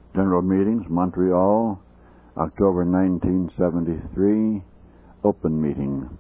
General Meetings, Montreal, October 1973, open meeting.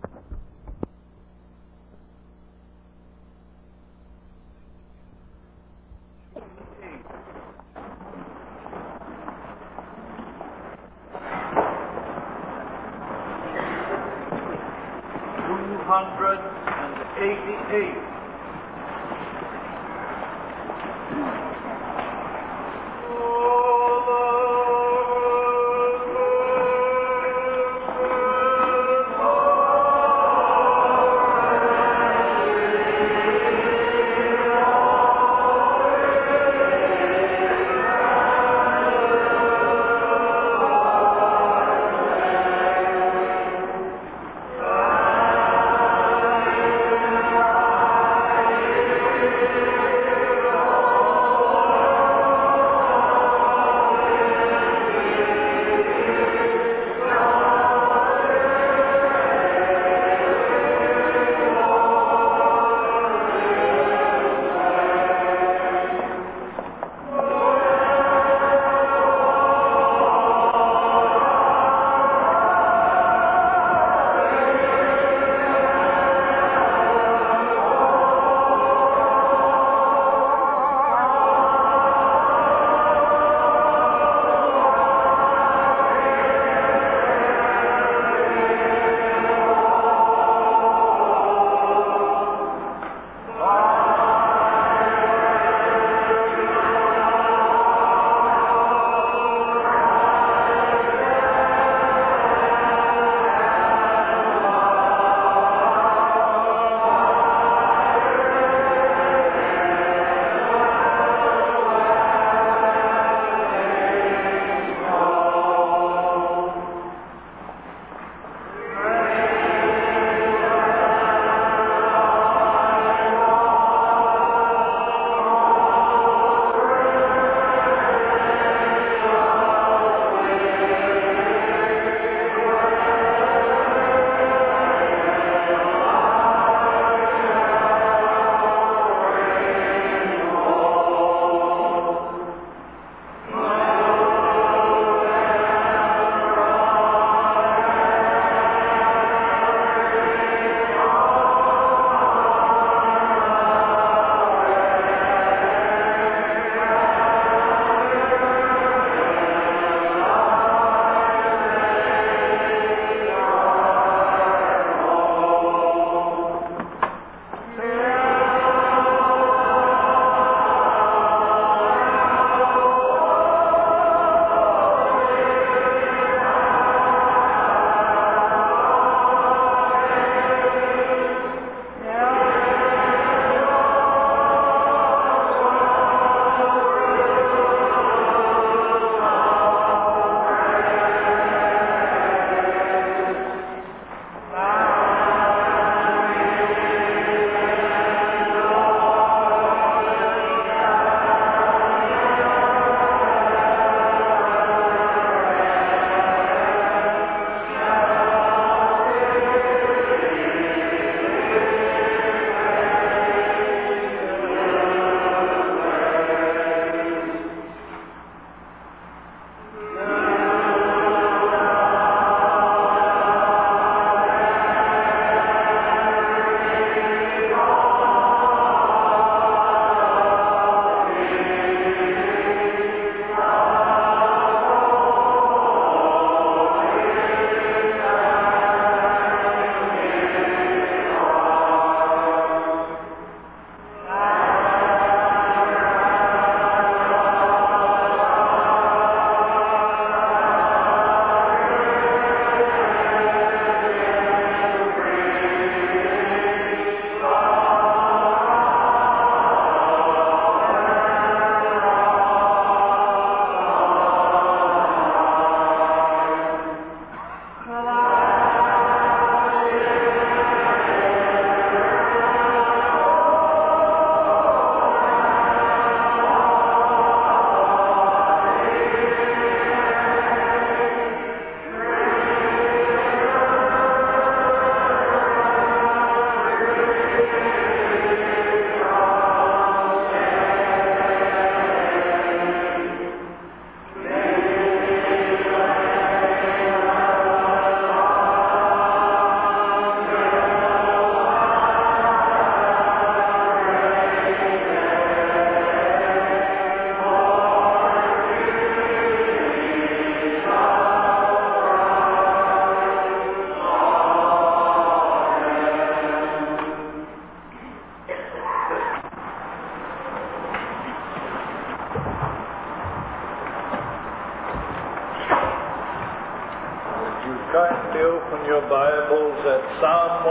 kindly open your Bibles at Psalm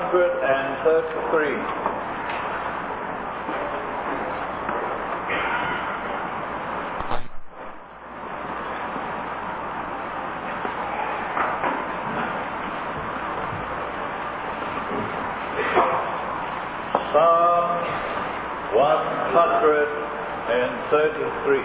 133. Psalm 133.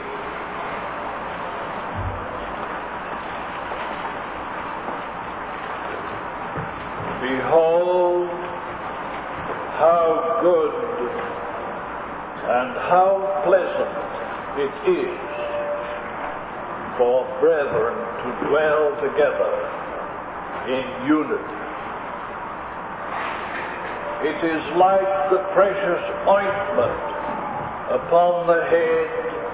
Behold, how good and how pleasant it is for brethren to dwell together in unity. It is like the precious ointment upon the head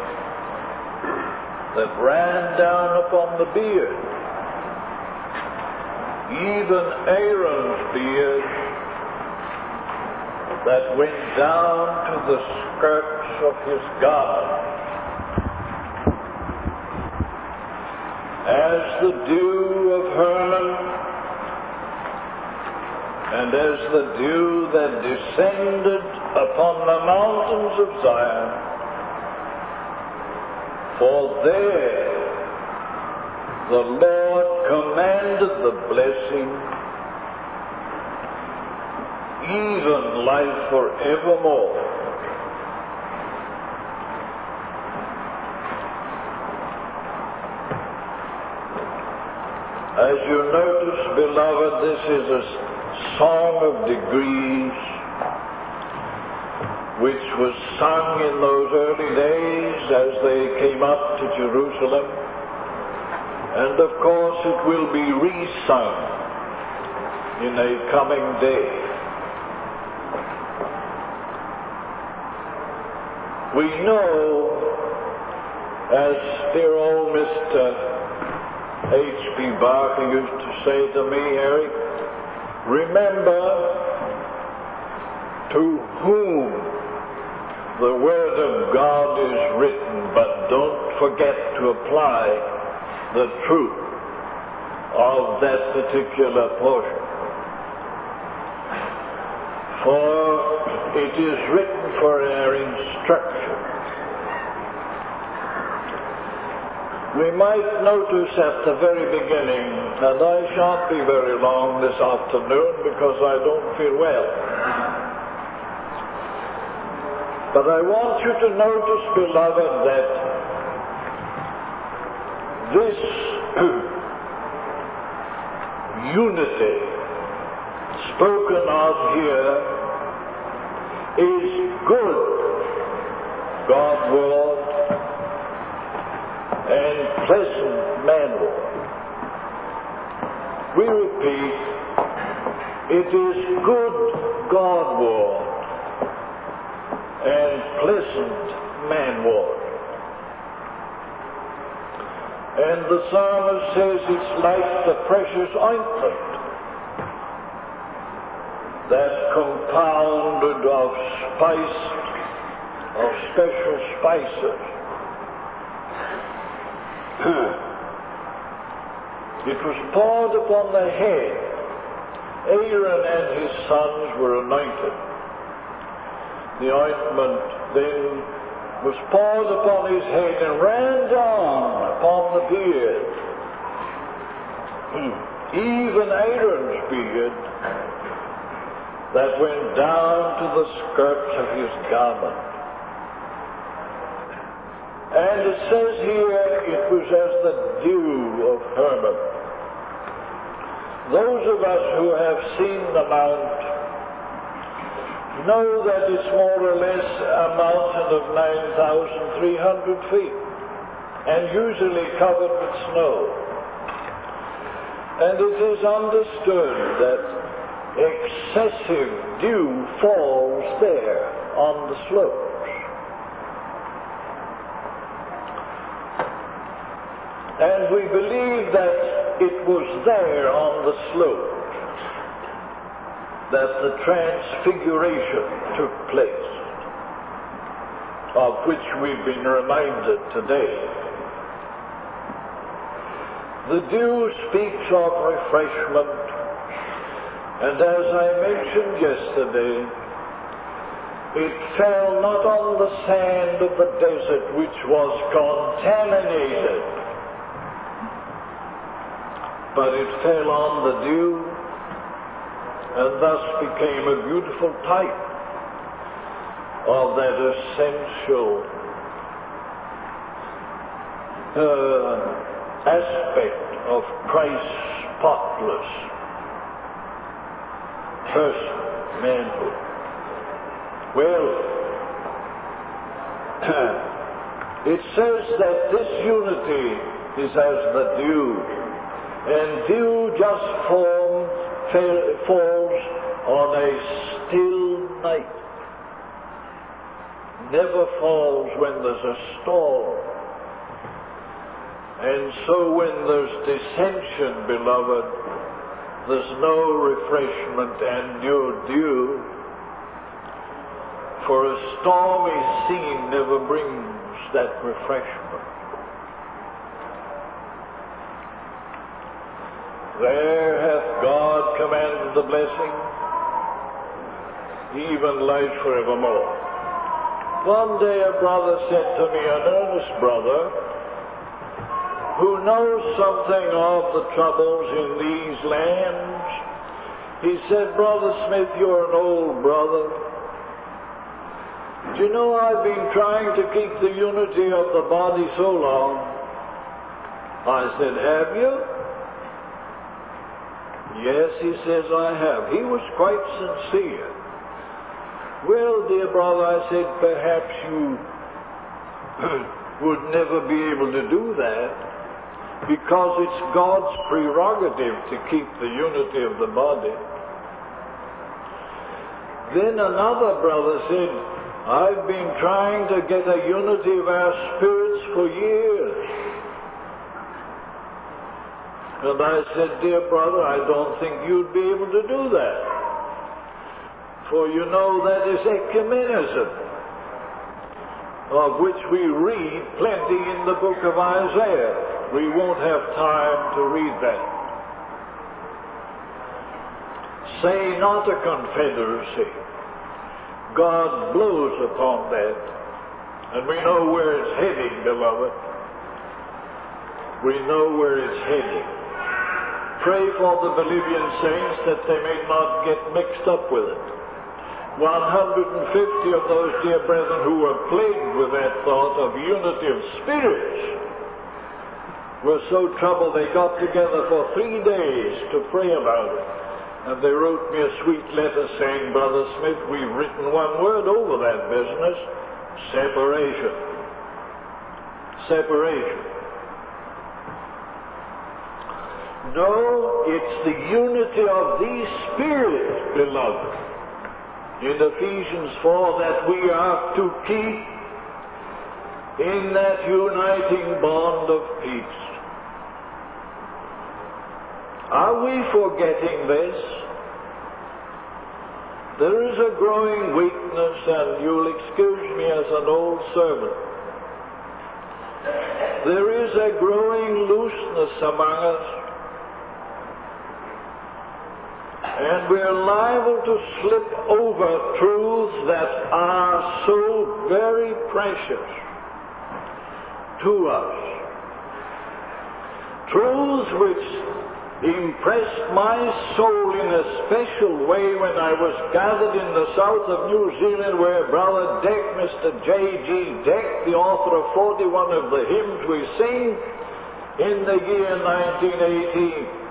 that ran down upon the beard, even Aaron's beard that went down to the skirts of his garment, as the dew of Hermon, and as the dew that descended upon the mountains of Zion. For there the Lord commanded the blessing, even life forevermore. As you notice, beloved, this is a song of degrees which was sung in those early days as they came up to Jerusalem. And of course it will be re-sung in a coming day. We know, as dear old Mr. H.P. Barker used to say to me, Eric, remember to whom the Word of God is written, but don't forget to apply the truth of that particular portion. For it is written for our instruction. We might notice at the very beginning, and I shan't be very long this afternoon because I don't feel well, but I want you to notice, beloved, that this unity spoken of here is good God-ward and pleasant man-ward. We repeat, it is good God-ward and pleasant man-ward. And the psalmist says it's like the precious ointment that compounded of special spices. It was poured upon the head. Aaron and his sons were anointed. The ointment then was poured upon his head and ran down upon the beard. Even Aaron's beard that went down to the skirts of his garment. And it says here, it was as the dew of Hermon. Those of us who have seen the Mount know that it's more or less a mountain of 9,300 feet and usually covered with snow. And it is understood that excessive dew falls there on the slopes. And we believe that it was there on the slope that the transfiguration took place, of which we've been reminded today. The dew speaks of refreshment, and as I mentioned yesterday, it fell not on the sand of the desert, which was contaminated, but it fell on the dew, and thus became a beautiful type of that essential aspect of Christ's spotless person, manhood. Well, it says that this unity is as the dew, and dew just falls on a still night. Never falls when there's a storm. And so when there's dissension, beloved, there's no refreshment and no dew. For a stormy scene never brings that refreshment. There hath God commanded the blessing, even life forevermore. One day a brother said to me, an earnest brother, who knows something of the troubles in these lands, he said, Brother Smith, you're an old brother. Do you know I've been trying to keep the unity of the body so long? I said, have you? Yes, he says, I have. He was quite sincere. Well, dear brother, I said, perhaps you would never be able to do that, because it's God's prerogative to keep the unity of the body. Then another brother said, I've been trying to get a unity of our spirits for years. And I said, dear brother, I don't think you'd be able to do that. For you know that is ecumenism, of which we read plenty in the book of Isaiah. We won't have time to read that. Say not a confederacy. God blows upon that. And we know where it's heading, beloved. We know where it's heading. Pray for the Bolivian saints that they may not get mixed up with it. 150 of those dear brethren who were plagued with that thought of unity of spirits were so troubled they got together for 3 days to pray about it. And they wrote me a sweet letter saying, Brother Smith, we've written one word over that business: separation. Separation. No, it's the unity of these spirits, beloved, in Ephesians 4 that we are to keep in that uniting bond of peace. Are we forgetting this? There is a growing weakness, and you'll excuse me as an old servant. There is a growing looseness among us, and we're liable to slip over truths that are so very precious to us. Truths which impressed my soul in a special way when I was gathered in the south of New Zealand, where Brother Deck, Mr. J.G. Deck, the author of 41 of the hymns we sing, in the year 1918.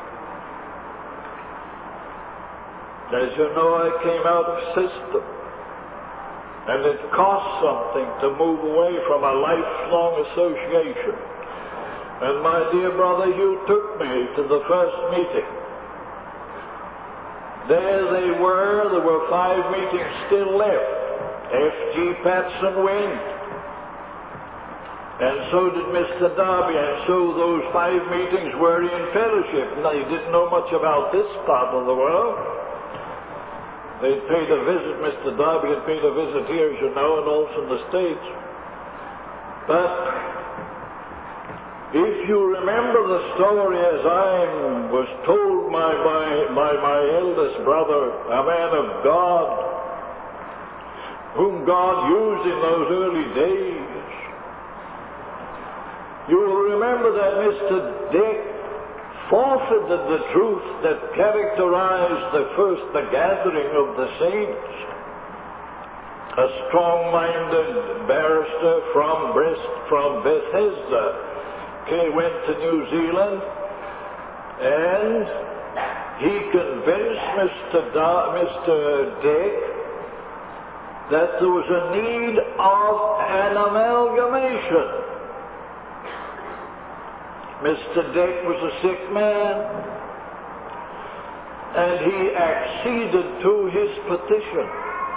As you know, I came out of system, and it cost something to move away from a lifelong association. And my dear brother Hugh took me to the first meeting. There they were. There were 5 meetings still left. F.G. Patson went, and so did Mr. Darby, and so those 5 meetings were in fellowship. Now, he didn't know much about this part of the world. They'd paid a visit, Mr. Darby had paid a visit here, as you know, and also in the States. But If you remember the story as I was told by my eldest brother, a man of God, whom God used in those early days, you will remember that Mr. Dick forfeited the truth that characterized the gathering of the saints. A strong-minded barrister from Bethesda went to New Zealand, and he convinced Mr. Dick that there was a need of an amalgamation. Mr. Dick was a sick man, and he acceded to his petition.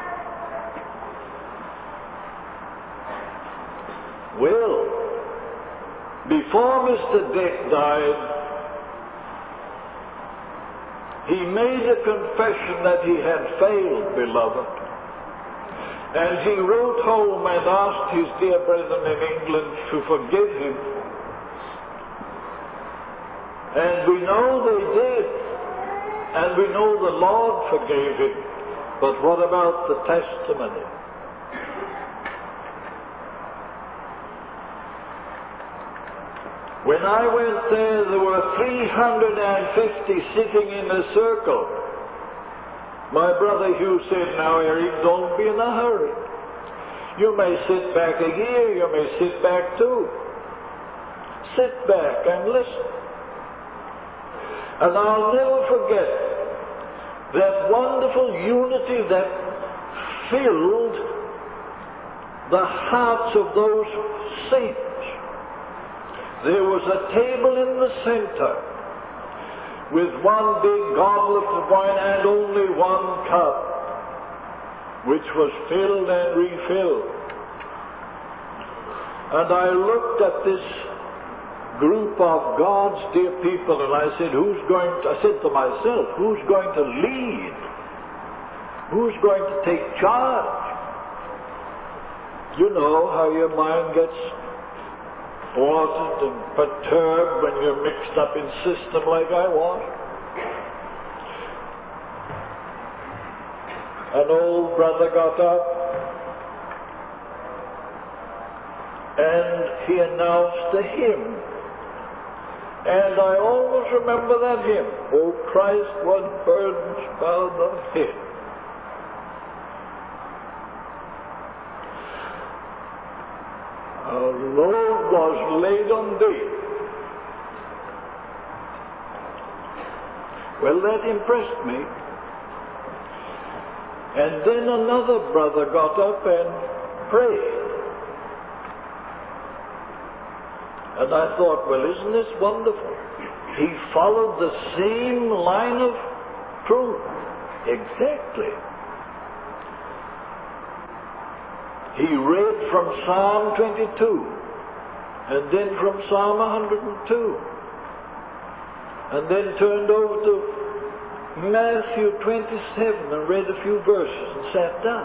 Well, before Mr. Dick died, he made a confession that he had failed, beloved. And he wrote home and asked his dear brethren in England to forgive him. And we know they did. And we know the Lord forgave him. But what about the testimony? When I went there were 350 sitting in a circle. My brother Hugh said, "Now, Eric, don't be in a hurry. You may sit back a year, you may sit back two. Sit back and listen." And I'll never forget that wonderful unity that filled the hearts of those saints. There was a table in the center with one big goblet of wine and only one cup, which was filled and refilled. And I looked at this group of God's dear people, and I said, I said to myself, who's going to lead? Who's going to take charge? You know how your mind gets altered and perturbed when you're mixed up in system like I was. An old brother got up and he announced a hymn. And I always remember that hymn, "O Christ, what burdens bow thy head." A load was laid on thee. Well, that impressed me. And then another brother got up and prayed. And I thought, well, isn't this wonderful? He followed the same line of truth. Exactly. He read from Psalm 22, and then from Psalm 102, and then turned over to Matthew 27 and read a few verses and sat down.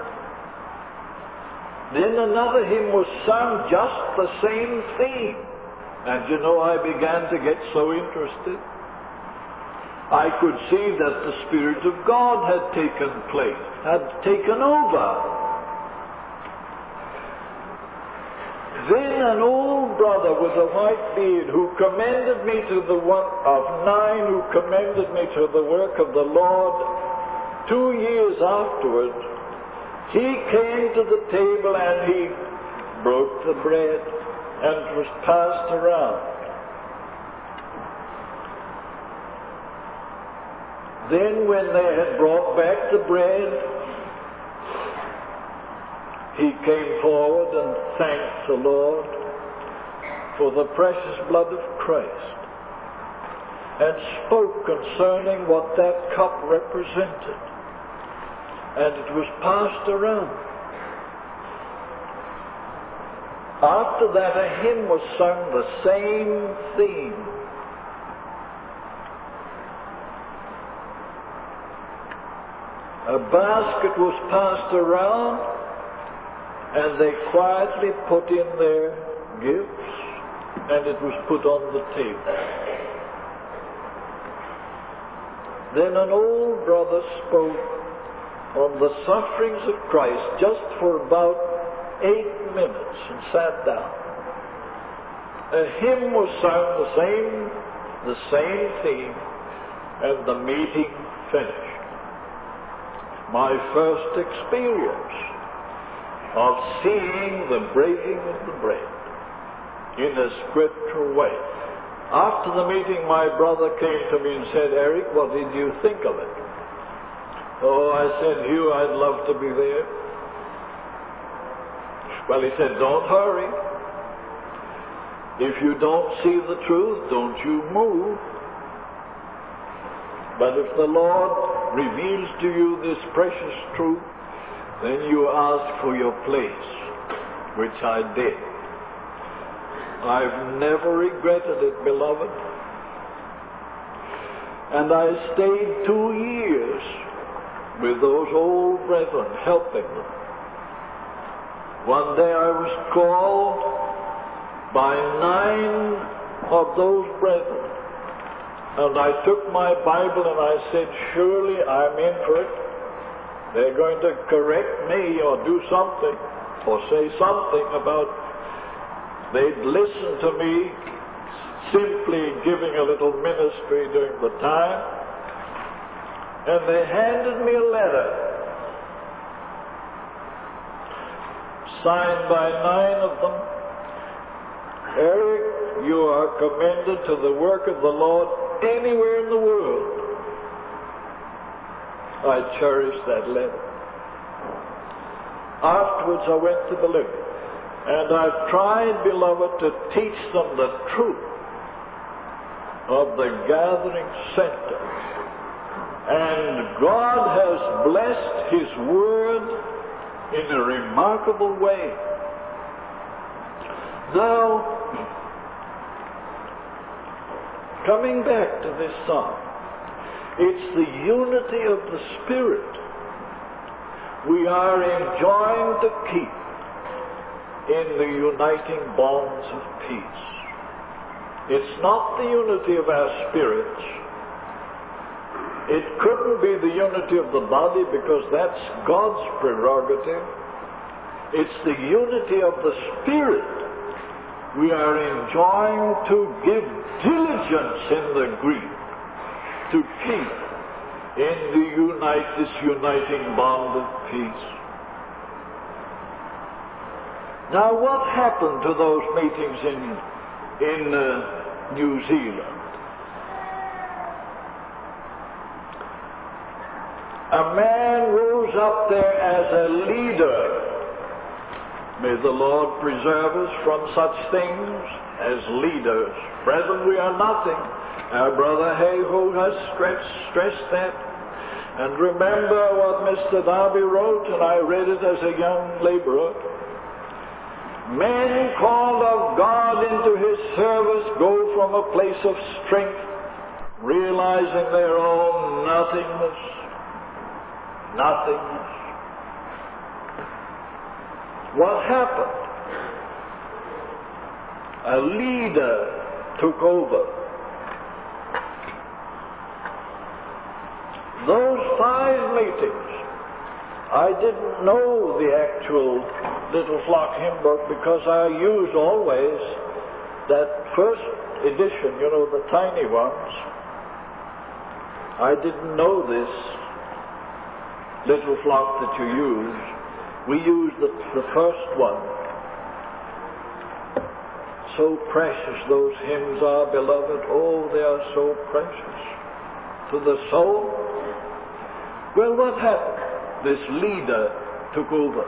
Then another hymn was sung, just the same theme. And you know, I began to get so interested. I could see that the Spirit of God had taken place, had taken over. Then an old brother with a white beard who commended me to the one of 9 who commended me to the work of the Lord 2 years afterward, he came to the table and he broke the bread and it was passed around. Then when they had brought back the bread, he came forward and thanked the Lord for the precious blood of Christ and spoke concerning what that cup represented. And it was passed around. After that, a hymn was sung, the same theme. A basket was passed around, and they quietly put in their gifts. and it was put on the table. Then an old brother spoke on the sufferings of Christ just for about 8 minutes and sat down. A hymn was sung, the same theme, and the meeting finished. My first experience of seeing the breaking of the bread in a scriptural way. After the meeting, my brother came to me and said, "Eric, what did you think of it?" "Oh," I said, "Hugh, I'd love to be there." Well, he said, "Don't hurry. If you don't see the truth, don't you move. But if the Lord reveals to you this precious truth, then you ask for your place," which I did. I've never regretted it, beloved. And I stayed 2 years with those old brethren, helping them. One day I was called by 9 of those brethren, and I took my Bible and I said, "Surely I'm in for it. They're going to correct me or do something or say something about." They'd listen to me simply giving a little ministry during the time, and they handed me a letter signed by 9 of them. "Eric, you are commended to the work of the Lord anywhere in the world." I cherished that letter. Afterwards I went to Bolivia. And I've tried, beloved, to teach them the truth of the gathering center. And God has blessed His Word in a remarkable way. Now, coming back to this psalm, it's the unity of the Spirit we are enjoined to keep in the uniting bonds of peace. It's not the unity of our spirits. It couldn't be the unity of the body because that's God's prerogative. It's the unity of the Spirit we are enjoined to give diligence in the Greek, to keep in this uniting bond of peace. Now, what happened to those meetings in New Zealand? A man rose up there as a leader. May the Lord preserve us from such things as leaders. Brethren, we are nothing. Our brother Hayhoe has stressed that. And remember what Mr. Darby wrote, and I read it as a young laborer. Men called of God into His service go from a place of strength, realizing their own nothingness. What happened? A leader took over. Those 5 meetings, I didn't know the actual Little Flock hymn book because I used always that first edition, the tiny ones. I didn't know this Little Flock that you use. We used the first one. So precious those hymns are, beloved. Oh, they are so precious to the soul. Well, what happened? This leader took over.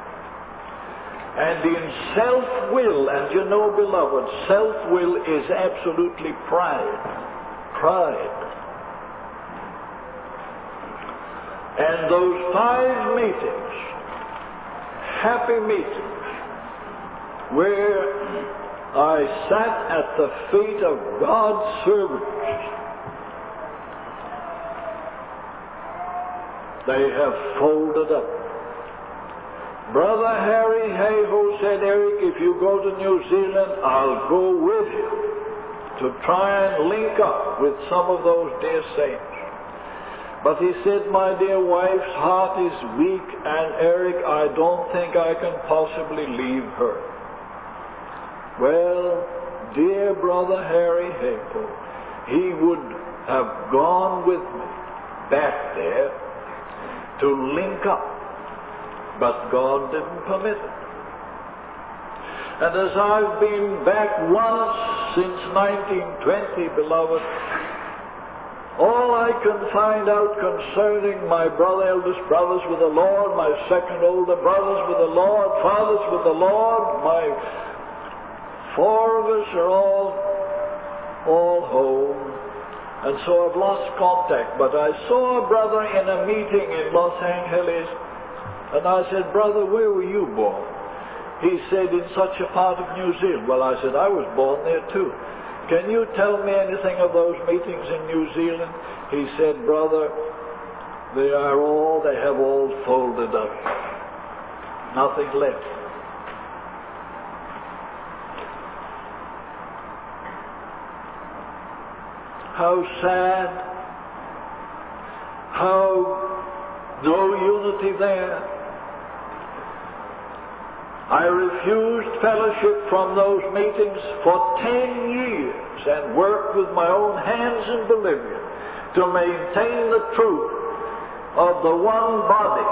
And in self-will, and beloved, self-will is absolutely pride. And those 5 meetings, happy meetings, where I sat at the feet of God's servants, they have folded up Brother Harry Hayhoe said, Eric, if you go to New Zealand, I'll go with you to try and link up with some of those dear saints. But he said, my dear wife's heart is weak, and Eric, I don't think I can possibly leave her. Well, dear Brother Harry Hayhoe, he would have gone with me back there to link up, but God didn't permit it. And as I've been back once since 1920, beloved, all I can find out concerning my eldest brothers with the Lord, my second older brothers with the Lord, fathers with the Lord, my 4 of us are all home. And so I've lost contact. But I saw a brother in a meeting in Los Angeles, and I said, Brother, where were you born? He said, in such a part of New Zealand. Well, I said, I was born there too. Can you tell me anything of those meetings in New Zealand? He said, Brother, they have all folded up. Nothing left. How sad. How no unity there. I refused fellowship from those meetings for 10 years and worked with my own hands in Bolivia to maintain the truth of the one body.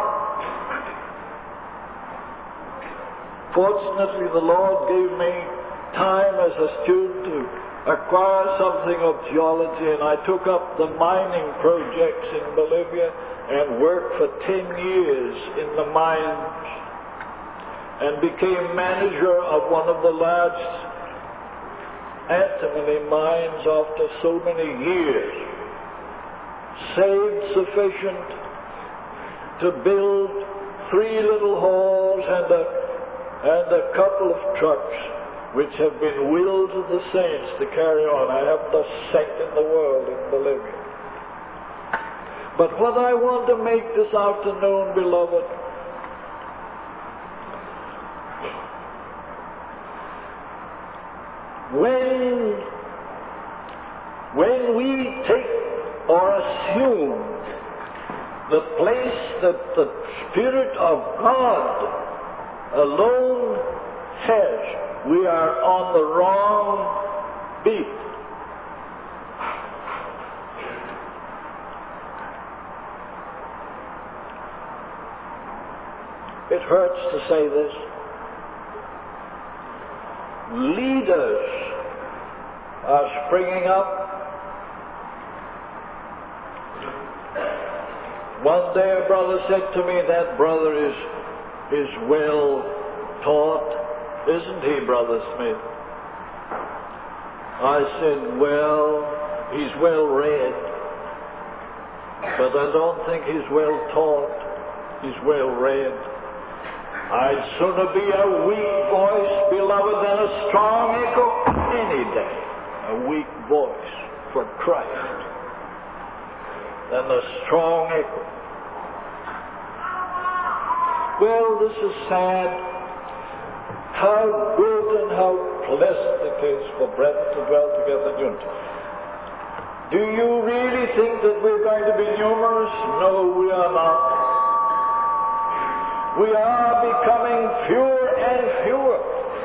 Fortunately, the Lord gave me time as a student to acquire something of geology, and I took up the mining projects in Bolivia and worked for 10 years in the mines, and became manager of one of the largest antimony mines after so many years. Saved sufficient to build 3 little halls and a couple of trucks, which have been willed to the saints to carry on. I haven't a cent in the world in Bolivia. But what I want to make this afternoon, beloved, when we take or assume the place that the Spirit of God alone has, we are on the wrong beat. It hurts to say this. Leaders are springing up. One day a brother said to me, that brother is well taught, isn't he, Brother Smith? I said, well, he's well read, but I don't think he's well taught. He's well read. I'd sooner be a weak voice, beloved, than a strong echo any day. A weak voice for Christ than a strong echo. Well, this is sad. How good and how pleasant it is for brethren to dwell together in unity. Do you really think that we're going to be numerous? No, we are not. We are becoming fewer and fewer.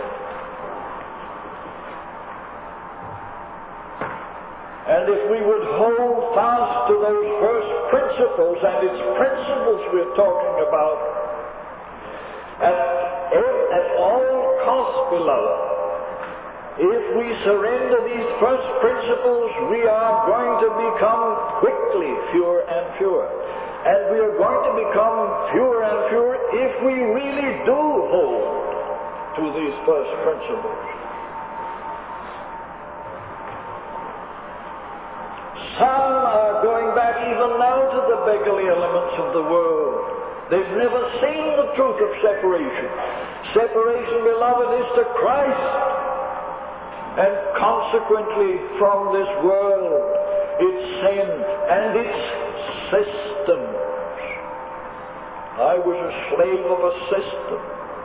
And if we would hold fast to those first principles, and it's principles we're talking about, at all costs, beloved, if we surrender these first principles, we are going to become quickly fewer and fewer. And we are going to become fewer and fewer if we really do hold to these first principles. Some are going back even now to the beggarly elements of the world. They've never seen the truth of separation. Separation, beloved, is to Christ. And consequently, from this world, its sin and its systems I was a slave of a system.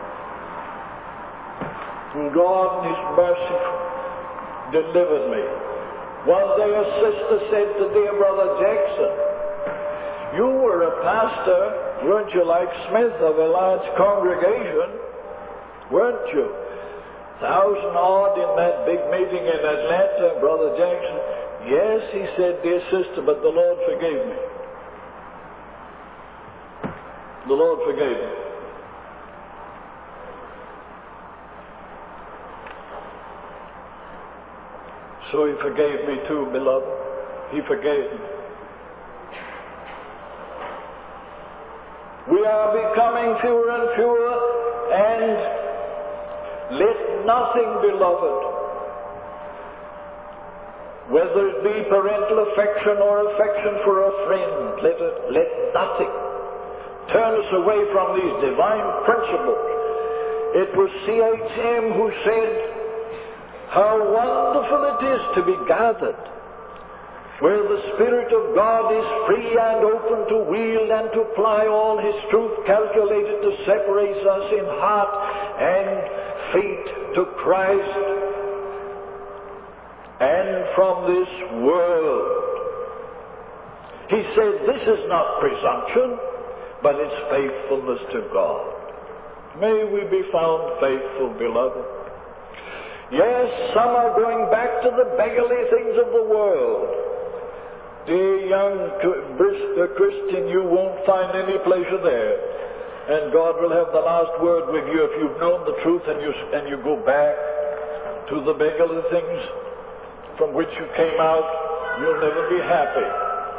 And God in His mercy delivered me. One day a sister said to dear Brother Jackson, "You were a pastor, weren't you, like Smith, of a large congregation? Weren't you? 1,000 odd in that big meeting in Atlanta, Brother Jackson." "Yes," he said, "dear sister, but the Lord forgave me. The Lord forgave me." So He forgave me too, beloved. He forgave me. We are becoming fewer and fewer, and let nothing, beloved, whether it be parental affection or affection for a friend, let nothing turn us away from these divine principles. It was C.H.M. who said, "How wonderful it is to be gathered where the Spirit of God is free and open to wield and to apply all His truth, calculated to separate us in heart and feet to Christ and from this world." He said, "This is not presumption, but it's faithfulness to God." May we be found faithful, beloved. Yes, some are going back to the beggarly things of the world. Dear young Christian, you won't find any pleasure there. And God will have the last word with you if you've known the truth and you go back to the beggarly things from which you came out. You'll never be happy.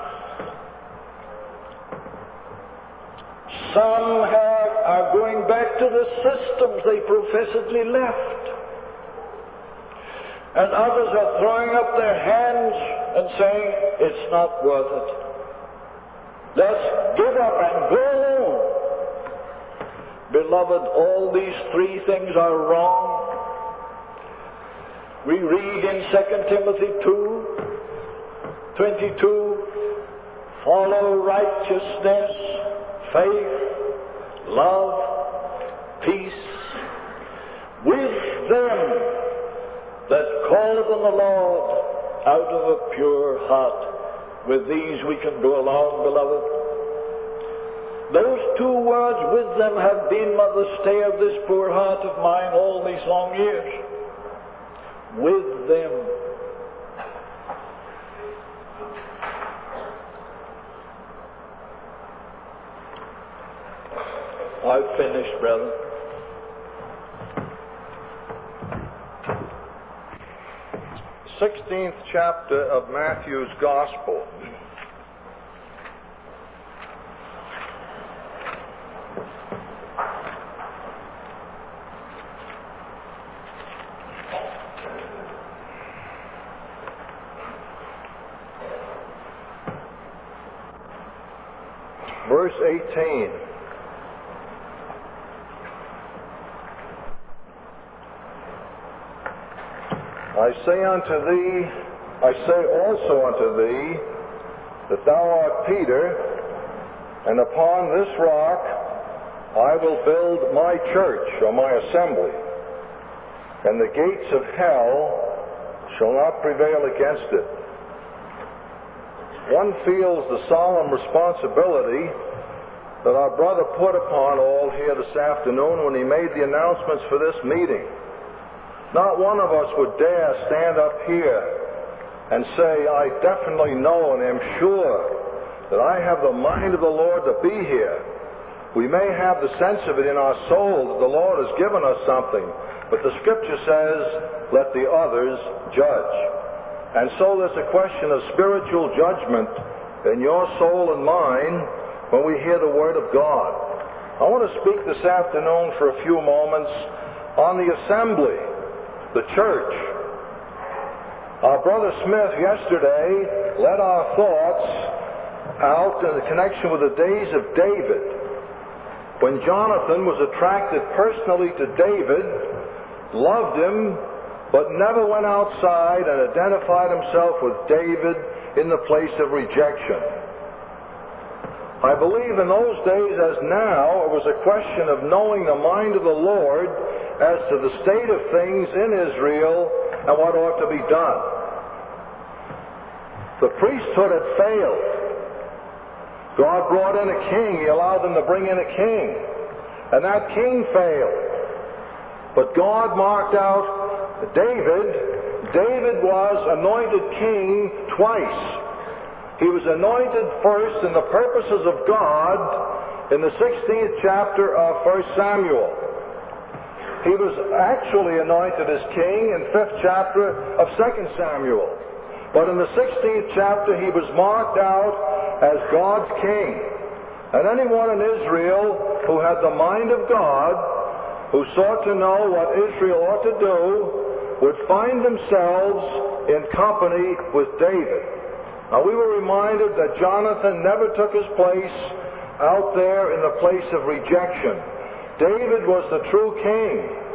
Some are going back to the systems they professedly left. And others are throwing up their hands and saying, "It's not worth it. Let's give up and go home." Beloved, all these three things are wrong. We read in 2 Timothy 2:22, "Follow righteousness, faith, love, peace, with them that calleth on the Lord out of a pure heart." With these we can go along, beloved. Those two words, "with them," have been the stay of this poor heart of mine all these long years. With them. I've finished, brother. The 16th chapter of Matthew's Gospel. Verse 18. I say also unto thee, that thou art Peter, and upon this rock I will build my church, or my assembly, and the gates of hell shall not prevail against it. One feels the solemn responsibility that our brother put upon all here this afternoon when he made the announcements for this meeting. Not one of us would dare stand up here and say, "I definitely know and am sure that I have the mind of the Lord to be here." We may have the sense of it in our soul that the Lord has given us something, but the Scripture says, "Let the others judge." And so there's a question of spiritual judgment in your soul and mine when we hear the Word of God. I want to speak this afternoon for a few moments on the assembly, the church. Our brother Smith yesterday led our thoughts out in connection with the days of David, when Jonathan was attracted personally to David, loved him, but never went outside and identified himself with David in the place of rejection. I believe in those days, as now, it was a question of knowing the mind of the Lord as to the state of things in Israel and what ought to be done. The priesthood had failed. God brought in a king. He allowed them to bring in a king. And that king failed. But God marked out David. David was anointed king twice. He was anointed first in the purposes of God in the 16th chapter of 1 Samuel. He was actually anointed as king in 5th chapter of 2 Samuel. But in the 16th chapter he was marked out as God's king. And anyone in Israel who had the mind of God, who sought to know what Israel ought to do, would find themselves in company with David. Now, we were reminded that Jonathan never took his place out there in the place of rejection. David was the true king,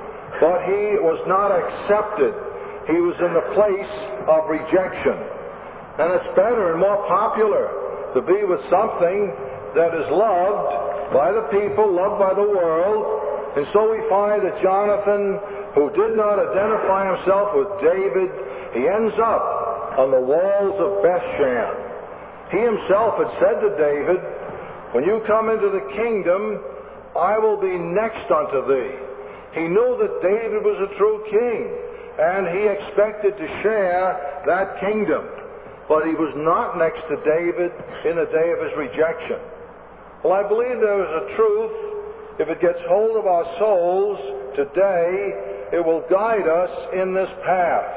but he was not accepted. He was in the place of rejection. And it's better and more popular to be with something that is loved by the people, loved by the world. And so we find that Jonathan, who did not identify himself with David, he ends up on the walls of Bethshan. He himself had said to David, "When you come into the kingdom, I will be next unto thee." He knew that David was a true king, and he expected to share that kingdom. But he was not next to David in the day of his rejection. Well, I believe there is a truth. If it gets hold of our souls today, it will guide us in this path.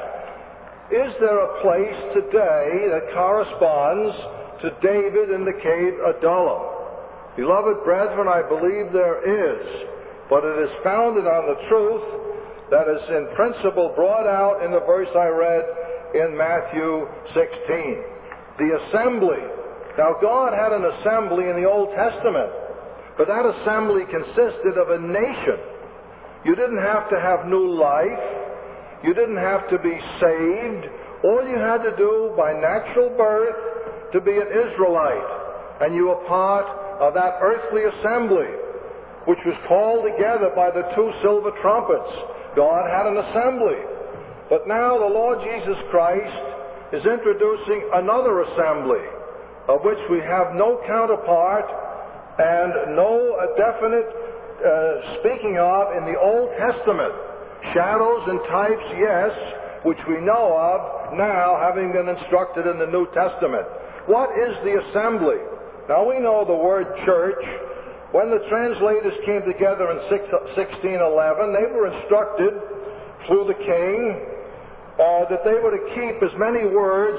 Is there a place today that corresponds to David in the cave Adullam? Beloved brethren, I believe there is, but it is founded on the truth that is in principle brought out in the verse I read in Matthew 16. The assembly. Now, God had an assembly in the Old Testament, but that assembly consisted of a nation. You didn't have to have new life. You didn't have to be saved. All you had to do by natural birth to be an Israelite. And you were part of that earthly assembly, which was called together by the two silver trumpets. God had an assembly. But now the Lord Jesus Christ is introducing another assembly, of which we have no counterpart and no definite speaking of in the Old Testament. Shadows and types, yes, which we know of now, having been instructed in the New Testament. What is the assembly? Now, we know the word church. When the translators came together in 1611, they were instructed through the king that they were to keep as many words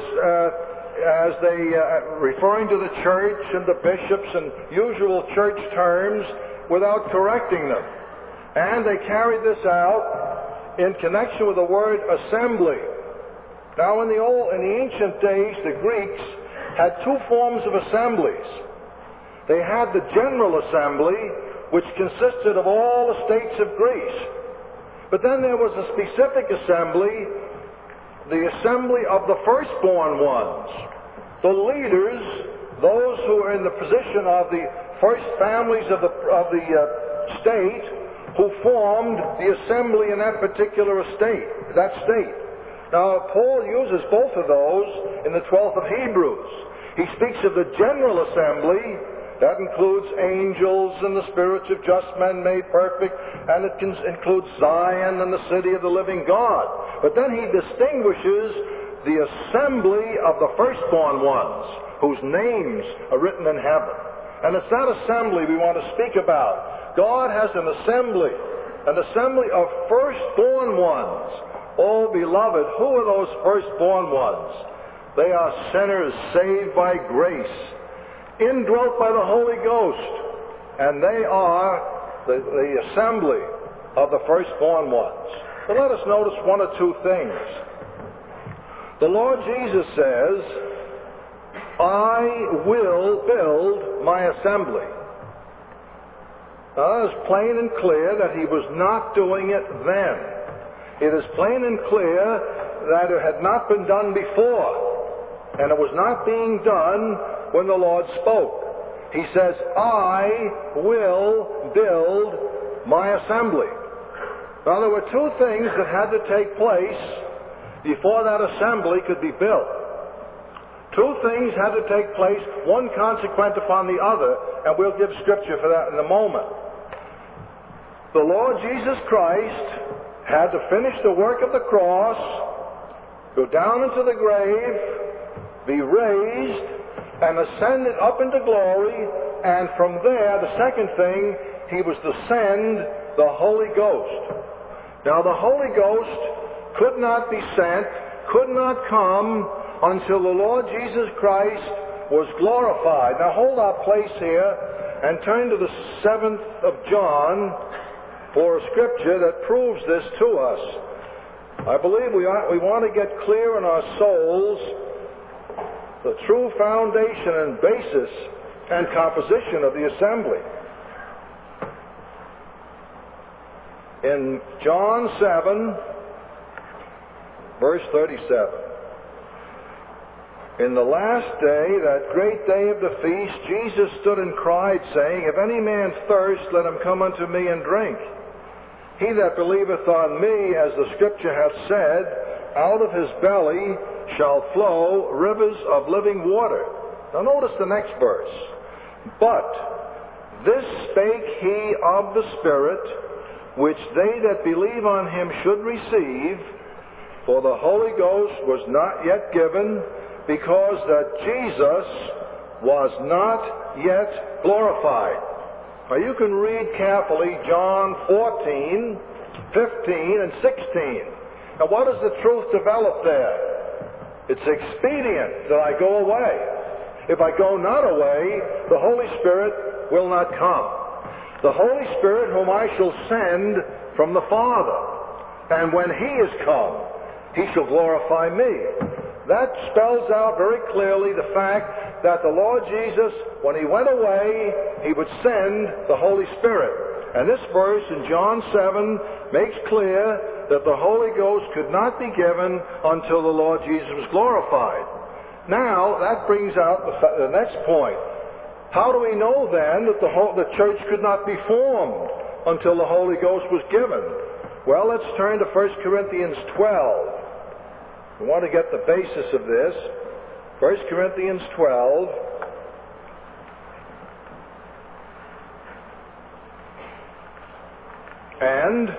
as they, referring to the church and the bishops and usual church terms, without correcting them. And they carried this out in connection with the word assembly. Now, in the ancient days, the Greeks had two forms of assemblies. They had the general assembly, which consisted of all the states of Greece. But then there was a specific assembly, the assembly of the firstborn ones, the leaders, those who were in the position of the first families of the state, who formed the assembly in that particular state. Now, Paul uses both of those in the 12th of Hebrews. He speaks of the general assembly. That includes angels and the spirits of just men made perfect, and it includes Zion and the city of the living God. But then he distinguishes the assembly of the firstborn ones, whose names are written in heaven. And it's that assembly we want to speak about. God has an assembly of firstborn ones. Oh, beloved, who are those firstborn ones? They are sinners saved by grace, indwelt by the Holy Ghost, and they are the assembly of the firstborn ones. But let us notice one or two things. The Lord Jesus says, "I will build my assembly." Now, it is plain and clear that he was not doing it then. It is plain and clear that it had not been done before, and it was not being done when the Lord spoke. He says, I will build my assembly. Now, there were two things that had to take place before that assembly could be built. Two things had to take place, one consequent upon the other, and we'll give Scripture for that in a moment. The Lord Jesus Christ had to finish the work of the cross, go down into the grave, be raised, and ascended up into glory, and from there, the second thing, he was to send the Holy Ghost. Now, the Holy Ghost could not be sent, could not come until the Lord Jesus Christ was glorified. Now, hold our place here and turn to the 7th of John for a scripture that proves this to us. I believe we want to get clear in our souls the true foundation and basis and composition of the assembly. In John 7, verse 37. In the last day, that great day of the feast, Jesus stood and cried, saying, If any man thirst, let him come unto me and drink. He that believeth on me, as the Scripture hath said, out of his belly shall flow rivers of living water. Now notice the next verse. But this spake he of the Spirit, which they that believe on him should receive, for the Holy Ghost was not yet given, because that Jesus was not yet glorified. Now you can read carefully John 14, 15, and 16. Now what does the truth develop there? It's expedient that I go away. If I go not away, the Holy Spirit will not come. The Holy Spirit whom I shall send from the Father. And when He is come, He shall glorify me. That spells out very clearly the fact that the Lord Jesus, when He went away, He would send the Holy Spirit. And this verse in John 7 makes clear that the Holy Ghost could not be given until the Lord Jesus was glorified. Now, that brings out the next point. How do we know then that the church could not be formed until the Holy Ghost was given? Well, let's turn to 1 Corinthians 12. We want to get the basis of this. 1 Corinthians 12. And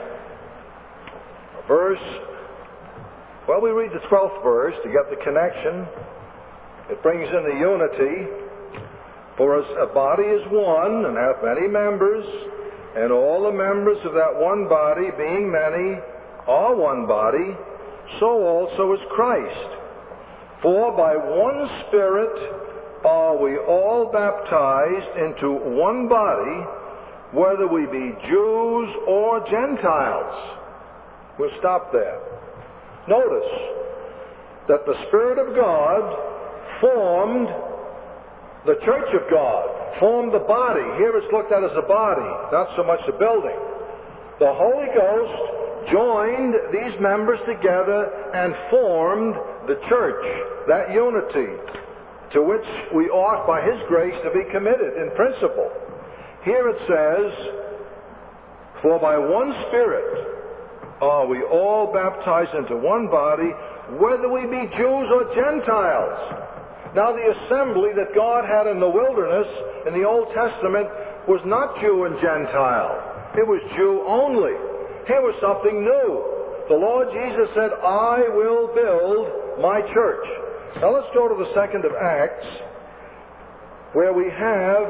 we read the 12th verse to get the connection. It brings in the unity. For as a body is one, and hath many members, and all the members of that one body, being many, are one body, so also is Christ. For by one Spirit are we all baptized into one body, whether we be Jews or Gentiles. We'll stop there. Notice that the Spirit of God formed the church of God, formed the body. Here it's looked at as a body, not so much a building. The Holy Ghost joined these members together and formed the church, that unity, to which we ought by His grace to be committed in principle. Here it says, For by one Spirit are we all baptized into one body, whether we be Jews or Gentiles. Now the assembly that God had in the wilderness in the Old Testament was not Jew and Gentile. It was Jew only. Here was something new. The Lord Jesus said, I will build my church. Now let's go to the 2nd of Acts, where we have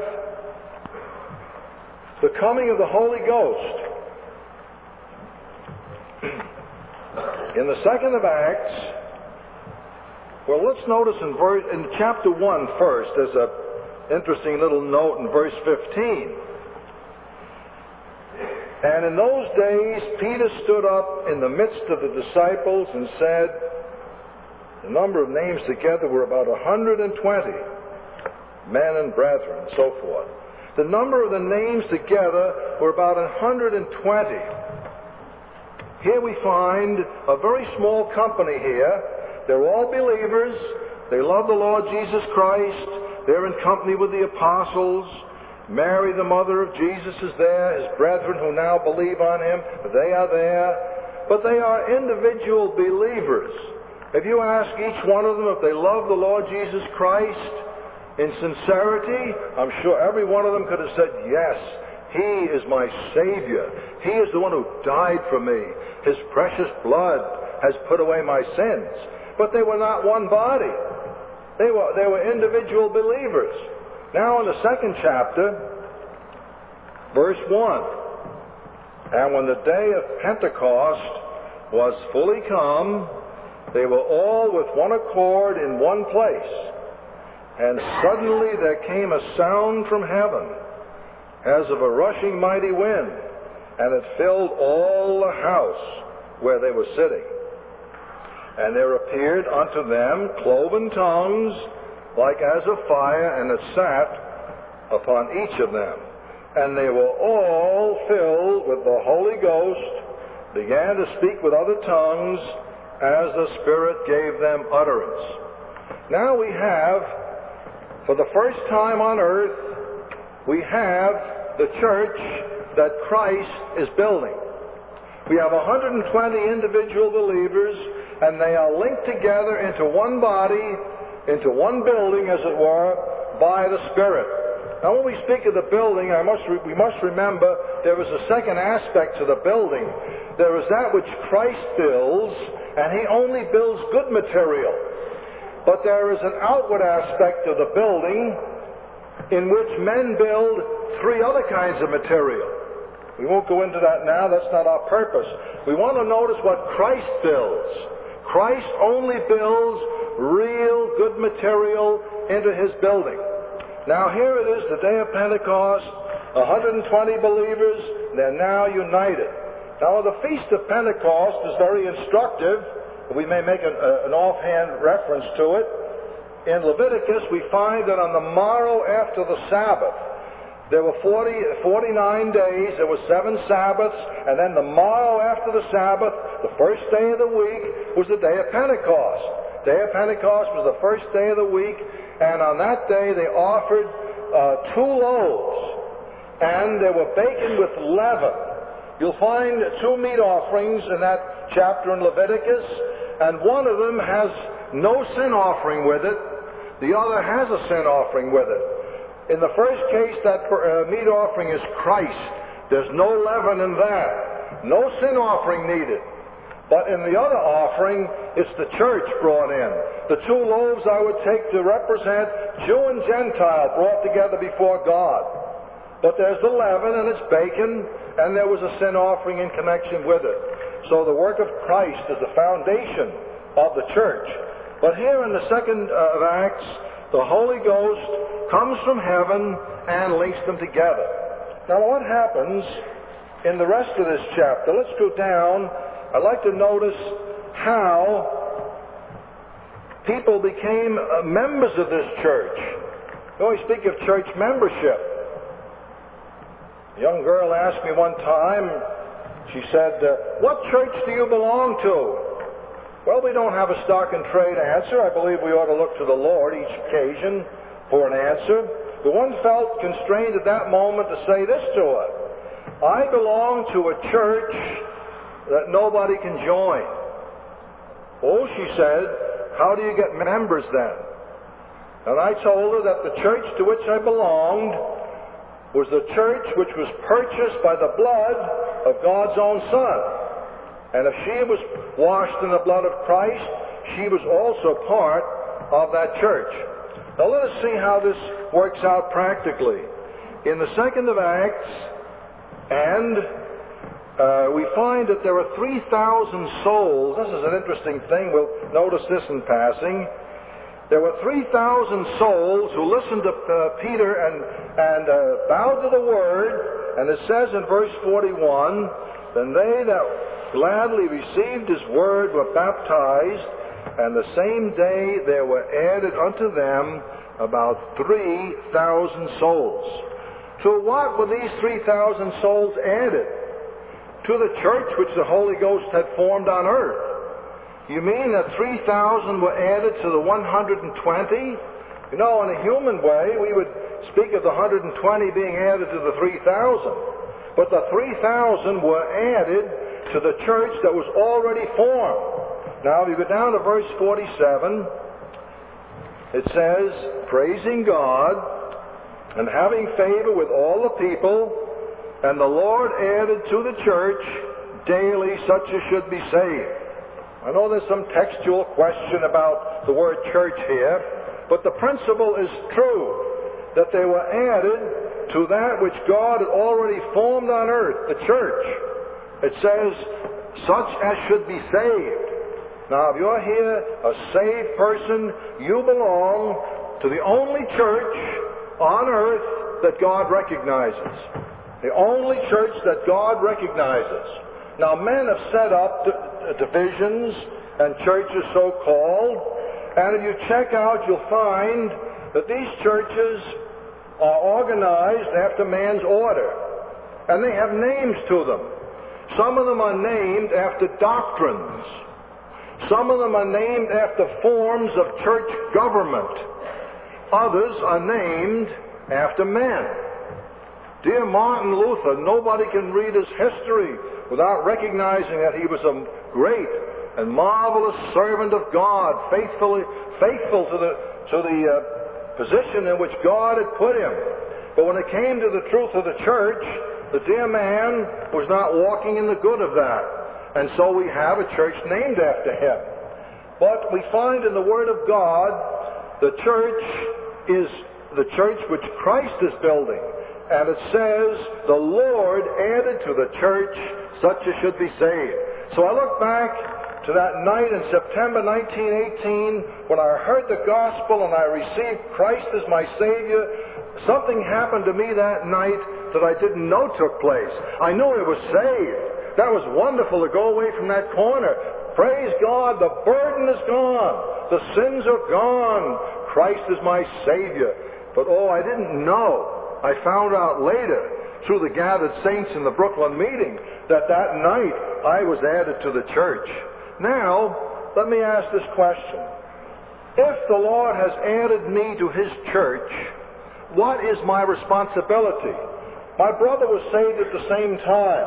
the coming of the Holy Ghost. In the 2nd of Acts, well, let's notice in chapter 1 first, there's an interesting little note in verse 15. And in those days, Peter stood up in the midst of the disciples and said, the number of names together were about 120, men and brethren, and so forth. The number of the names together were about 120. Here we find a very small company here. They're all believers. They love the Lord Jesus Christ. They're in company with the apostles. Mary, the mother of Jesus, is there. His brethren who now believe on him, they are there. But they are individual believers. If you ask each one of them if they love the Lord Jesus Christ in sincerity, I'm sure every one of them could have said, yes, He is my Savior. He is the one who died for me. His precious blood has put away my sins. But they were not one body. They were individual believers. Now in the second chapter, verse 1, and when the day of Pentecost was fully come, they were all with one accord in one place. And suddenly there came a sound from heaven, as of a rushing mighty wind, and it filled all the house where they were sitting. And there appeared unto them cloven tongues, like as of fire, and it sat upon each of them. And they were all filled with the Holy Ghost, began to speak with other tongues, as the Spirit gave them utterance. Now we have, for the first time on earth, we have the church that Christ is building. We have 120 individual believers, and they are linked together into one body, into one building, as it were, by the Spirit. Now, when we speak of the building, we must remember there is a second aspect to the building. There is that which Christ builds, and He only builds good material. But there is an outward aspect of the building in which men build three other kinds of material. We won't go into that now. That's not our purpose. We want to notice what Christ builds. Christ only builds real good material into His building. Now here it is, the day of Pentecost, 120 believers, they're now united. Now the Feast of Pentecost is very instructive. We may make an offhand reference to it. In Leviticus, we find that on the morrow after the Sabbath, there were 49 days, there were 7 Sabbaths, and then the morrow after the Sabbath, the first day of the week, was the day of Pentecost. The day of Pentecost was the first day of the week, and on that day they offered 2 loaves, and they were baken with leaven. You'll find 2 meat offerings in that chapter in Leviticus, and one of them has no sin offering with it, the other has a sin offering with it. In the first case, that meat offering is Christ. There's no leaven in that. No sin offering needed. But in the other offering, it's the church brought in. The 2 loaves I would take to represent Jew and Gentile brought together before God. But there's the leaven, and it's bacon, and there was a sin offering in connection with it. So the work of Christ is the foundation of the church. But here in the second of Acts, the Holy Ghost comes from heaven and links them together. Now what happens in the rest of this chapter? Let's go down. I'd like to notice how people became members of this church. We always speak of church membership. A young girl asked me one time, she said, what church do you belong to? Well, we don't have a stock and trade answer. I believe we ought to look to the Lord each occasion for an answer. The one felt constrained at that moment to say this to her: I belong to a church that nobody can join. Oh, she said, how do you get members then? And I told her that the church to which I belonged was the church which was purchased by the blood of God's own Son. And if she was washed in the blood of Christ, she was also part of that church. Now let us see how this works out practically. In the second of Acts, we find that there are 3,000 souls. This is an interesting thing. We'll notice this in passing. There were 3,000 souls who listened to Peter and bowed to the Word. And it says in verse 41, then they that gladly received His Word were baptized, and the same day there were added unto them about 3,000 souls. To what were these 3,000 souls added? To the church which the Holy Ghost had formed on earth. You mean that 3,000 were added to the 120 You know, in a human way, we would speak of the 120 being added to the 3,000. But the 3,000 were added to the church that was already formed. Now, if you go down to verse 47, it says, praising God and having favor with all the people, and the Lord added to the church daily such as should be saved. I know there's some textual question about the word church here, but the principle is true, that they were added to that which God had already formed on earth, the church. It says, such as should be saved. Now, if you're here, a saved person, you belong to the only church on earth that God recognizes. The only church that God recognizes. Now, men have set up divisions and churches so-called, and if you check out, you'll find that these churches are organized after man's order, and they have names to them. Some of them are named after doctrines. Some of them are named after forms of church government. Others are named after men. Dear Martin Luther, nobody can read his history without recognizing that he was a great and marvelous servant of God, faithful to the position in which God had put him. But when it came to the truth of the church, the dear man was not walking in the good of that. And so we have a church named after him. But we find in the Word of God, the church is the church which Christ is building. And it says, the Lord added to the church such as should be saved. So I look back to that night in September 1918 when I heard the gospel and I received Christ as my Savior. Something happened to me that night that I didn't know took place. I knew I was saved. That was wonderful to go away from that corner. Praise God, the burden is gone. The sins are gone. Christ is my Savior. But I didn't know. I found out later through the gathered saints in the Brooklyn meeting that night I was added to the church. Now, let me ask this question. If the Lord has added me to His church, what is my responsibility? My brother was saved at the same time,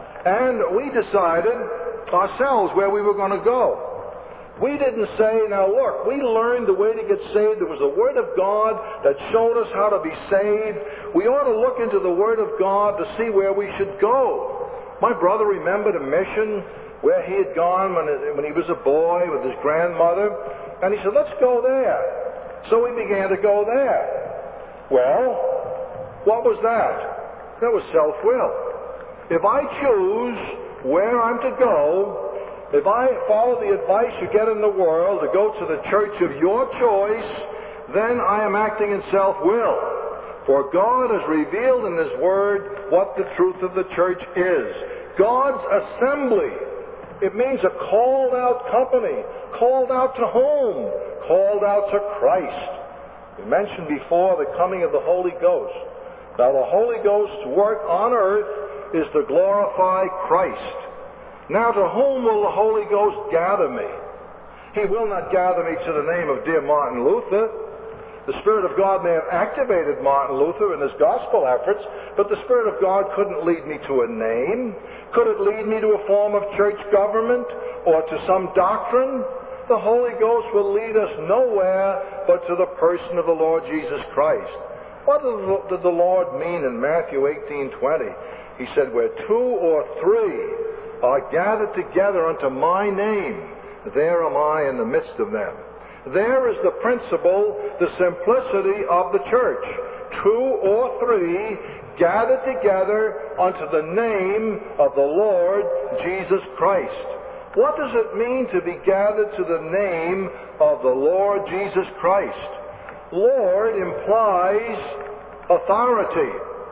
and we decided ourselves where we were going to go. We didn't say, now look, we learned the way to get saved. There was a Word of God that showed us how to be saved. We ought to look into the Word of God to see where we should go. My brother remembered a mission where he had gone when he was a boy with his grandmother, and he said, let's go there. So we began to go there. Well, what was that? That was self-will. If I choose where I'm to go, if I follow the advice you get in the world to go to the church of your choice, then I am acting in self-will. For God has revealed in His Word what the truth of the church is. God's assembly. It means a called out company. Called out to whom? Called out to Christ. We mentioned before the coming of the Holy Ghost. Now the Holy Ghost's work on earth is to glorify Christ. Now to whom will the Holy Ghost gather me? He will not gather me to the name of dear Martin Luther. The Spirit of God may have activated Martin Luther in his gospel efforts, but the Spirit of God couldn't lead me to a name. Could it lead me to a form of church government or to some doctrine? The Holy Ghost will lead us nowhere but to the person of the Lord Jesus Christ. What did the Lord mean in Matthew 18:20? He said, where 2 or 3 are gathered together unto my name, there am I in the midst of them. There is the principle, the simplicity of the church. 2 or 3 gathered together unto the name of the Lord Jesus Christ. What does it mean to be gathered to the name of the Lord Jesus Christ? Lord implies authority,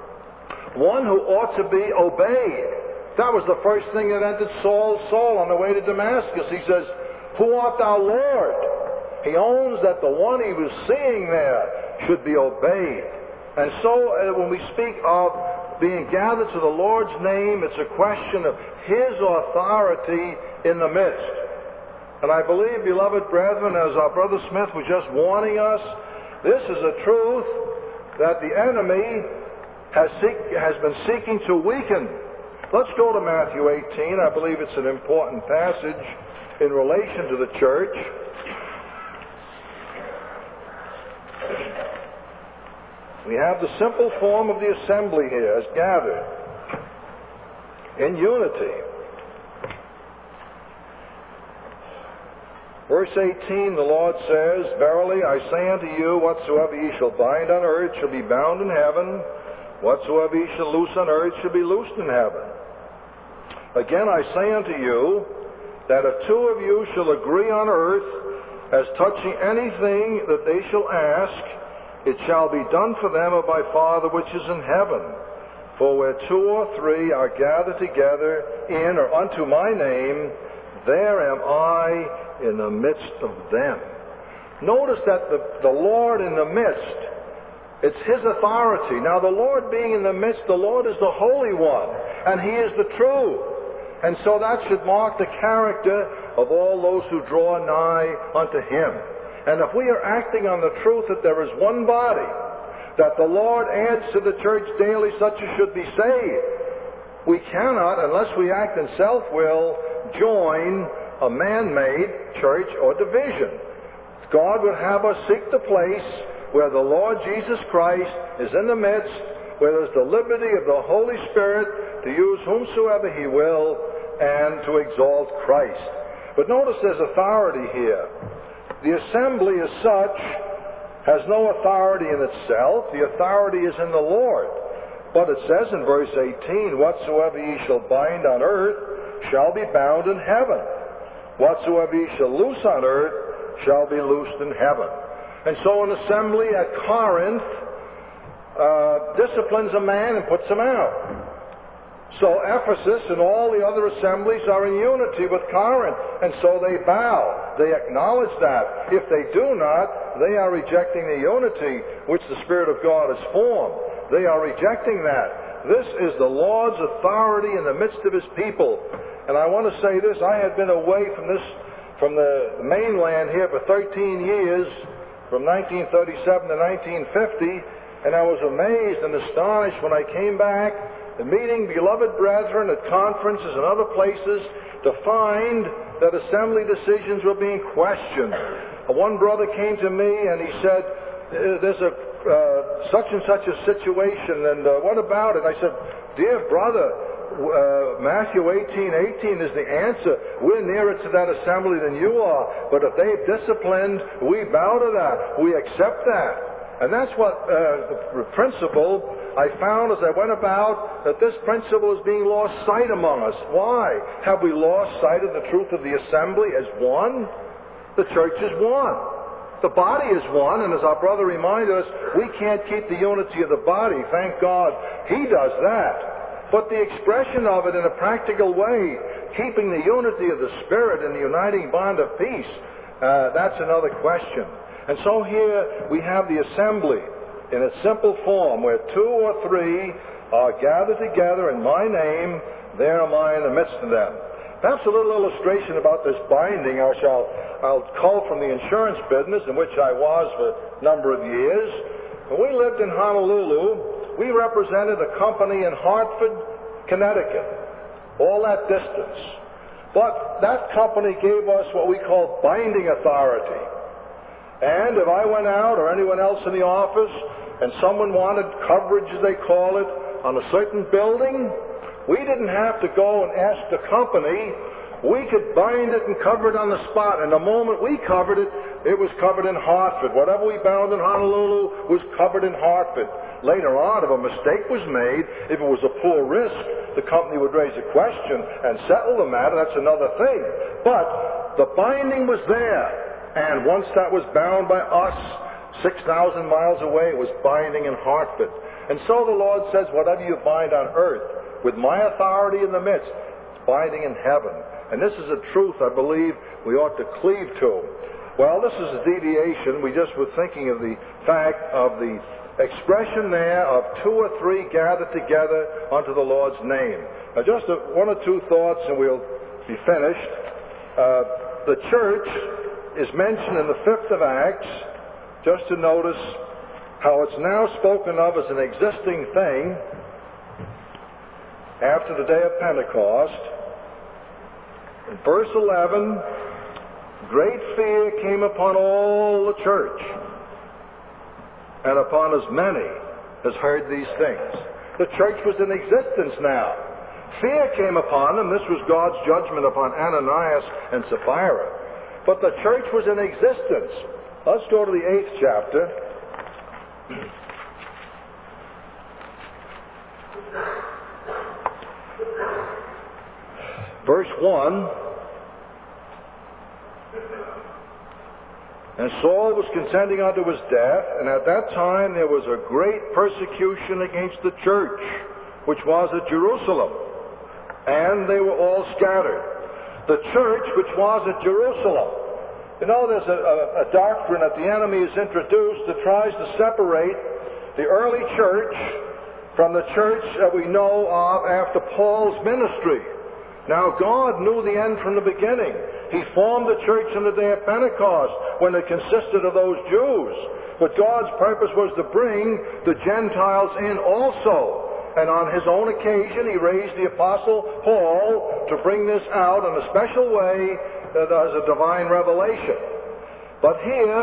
one who ought to be obeyed. That was the first thing that entered Saul on the way to Damascus. He says, who art thou, Lord? He owns that the one he was seeing there should be obeyed. And so when we speak of being gathered to the Lord's name, it's a question of His authority in the midst. And I believe, beloved brethren, as our Brother Smith was just warning us, This is a truth that the enemy has been seeking to weaken. Let's go to Matthew 18. I believe it's an important passage in relation to the church. We have the simple form of the assembly here as gathered in unity. Verse 18, the Lord says, Verily I say unto you, whatsoever ye shall bind on earth shall be bound in heaven, whatsoever ye shall loose on earth shall be loosed in heaven. Again I say unto you, that if two of you shall agree on earth as touching anything that they shall ask, it shall be done for them of my Father which is in heaven. For where two or three are gathered together in or unto my name, there am I in the midst of them. Notice that the Lord in the midst, it's His authority. Now the Lord being in the midst, the Lord is the Holy One, and He is the true. And so that should mark the character of all those who draw nigh unto Him. And if we are acting on the truth that there is one body, that the Lord adds to the church daily such as should be saved, we cannot, unless we act in self-will, join a man-made church or division. God would have us seek the place where the Lord Jesus Christ is in the midst, where there's the liberty of the Holy Spirit to use whomsoever He will and to exalt Christ. But notice there's authority here. The assembly as such has no authority in itself. The authority is in the Lord. But it says in verse 18, Whatsoever ye shall bind on earth shall be bound in heaven. Whatsoever ye shall loose on earth shall be loosed in heaven. And so an assembly at Corinth disciplines a man and puts him out. So Ephesus and all the other assemblies are in unity with Corinth, and so they bow. They acknowledge that. If they do not, they are rejecting the unity which the Spirit of God has formed. They are rejecting that. This is the Lord's authority in the midst of His people. And I want to say this, I had been away from the mainland here for 13 years, from 1937 to 1950, and I was amazed and astonished when I came back, meeting beloved brethren at conferences and other places, to find that assembly decisions were being questioned. One brother came to me and he said, there's a such and such a situation, and what about it? I said, dear brother, Matthew 18:18 is the answer. We're nearer to that assembly than you are. But if they've disciplined, we bow to that. We accept that. And that's what the principle I found as I went about, that this principle is being lost sight among us. Why? Have we lost sight of the truth of the assembly as one? The church is one. The body is one, and as our brother reminded us, we can't keep the unity of the body. Thank God He does that. But the expression of it in a practical way, keeping the unity of the Spirit and the uniting bond of peace, that's another question. And so here we have the assembly in its simple form, where two or three are gathered together in my name, there am I in the midst of them. Perhaps a little illustration about this binding. I'll call from the insurance business in which I was for a number of years. When we lived in Honolulu, we represented a company in Hartford, Connecticut, all that distance. But that company gave us what we call binding authority. And if I went out, or anyone else in the office, and someone wanted coverage, as they call it, on a certain building, we didn't have to go and ask the company. We could bind it and cover it on the spot. And the moment we covered it, it was covered in Hartford. Whatever we bound in Honolulu was covered in Hartford. Later on, if a mistake was made, if it was a poor risk, the company would raise a question and settle the matter. That's another thing. But the binding was there. And once that was bound by us, 6,000 miles away, it was binding in Hartford. And so the Lord says, whatever you bind on earth, with my authority in the midst, it's binding in heaven. And this is a truth I believe we ought to cleave to. Well, this is a deviation. We just were thinking of the fact of the expression there of two or three gathered together unto the Lord's name. Now, just one or two thoughts and we'll be finished. The church is mentioned in the 5th of Acts, just to notice how it's now spoken of as an existing thing after the day of Pentecost. In verse 11, great fear came upon all the church, and upon as many as heard these things. The church was in existence now. Fear came upon them. This was God's judgment upon Ananias and Sapphira. But the church was in existence. Let's go to the 8th chapter. Verse 1. And Saul was contending unto his death, and at that time there was a great persecution against the church, which was at Jerusalem, and they were all scattered. The church which was at Jerusalem. You know, there's a doctrine that the enemy has introduced that tries to separate the early church from the church that we know of after Paul's ministry. Now, God knew the end from the beginning. He formed the church on the day of Pentecost when it consisted of those Jews. But God's purpose was to bring the Gentiles in also. And on his own occasion, he raised the Apostle Paul to bring this out in a special way as a divine revelation. But here,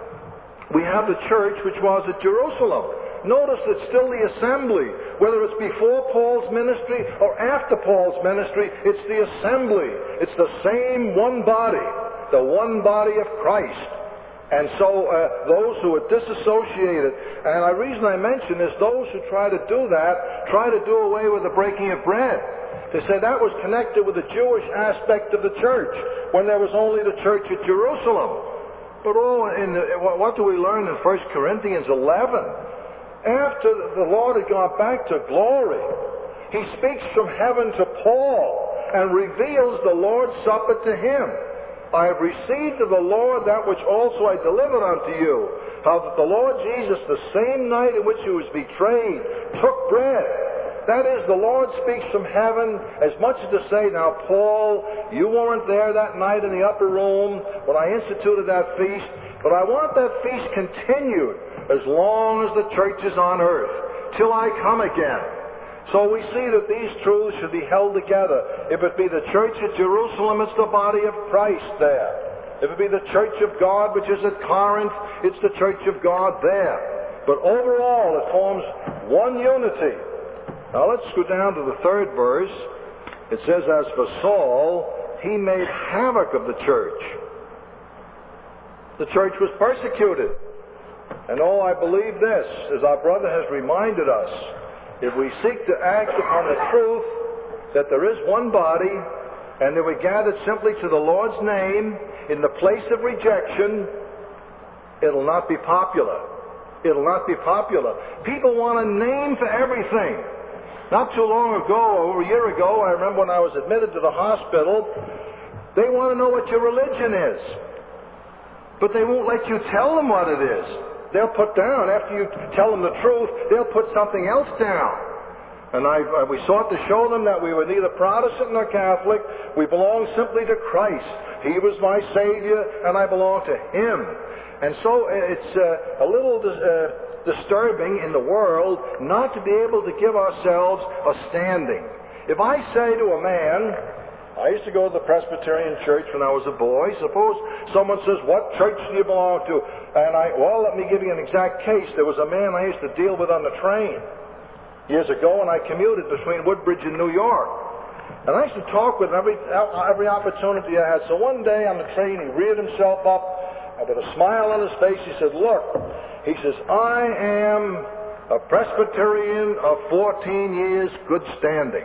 we have the church which was at Jerusalem. Notice it's still the assembly. Whether it's before Paul's ministry or after Paul's ministry, it's the assembly. It's the same one body, the one body of Christ. And so those who are disassociated, and the reason I mention is those who try to do that, try to do away with the breaking of bread. They say that was connected with the Jewish aspect of the church, when there was only the church at Jerusalem. But what do we learn in 1 Corinthians 11? After the Lord had gone back to glory, he speaks from heaven to Paul and reveals the Lord's Supper to him. I have received of the Lord that which also I delivered unto you, how that the Lord Jesus, the same night in which he was betrayed, took bread. That is, the Lord speaks from heaven as much as to say, now Paul, you weren't there that night in the upper room when I instituted that feast, but I want that feast continued as long as the church is on earth, till I come again. So we see that these truths should be held together. If it be the church at Jerusalem, it's the body of Christ there. If it be the church of God which is at Corinth, it's the church of God there. But overall, it forms one unity. Now let's go down to the 3rd verse. It says, as for Saul, he made havoc of the church. The church was persecuted. And I believe this, as our brother has reminded us, if we seek to act upon the truth that there is one body, and that we gathered simply to the Lord's name in the place of rejection, it'll not be popular. It'll not be popular. People want a name for everything. Not too long ago, over a year ago, I remember when I was admitted to the hospital, they want to know what your religion is. But they won't let you tell them what it is. They'll put down, after you tell them the truth, they'll put something else down. And we sought to show them that we were neither Protestant nor Catholic. We belong simply to Christ. He was my Savior, and I belong to Him. And so it's a little disturbing in the world not to be able to give ourselves a standing. If I say to a man, I used to go to the Presbyterian church when I was a boy. Suppose someone says, what church do you belong to? And let me give you an exact case. There was a man I used to deal with on the train years ago, and I commuted between Woodbridge and New York. And I used to talk with him every opportunity I had. So one day on the train, he reared himself up, and with a smile on his face, he said, look, he says, I am a Presbyterian of 14 years good standing.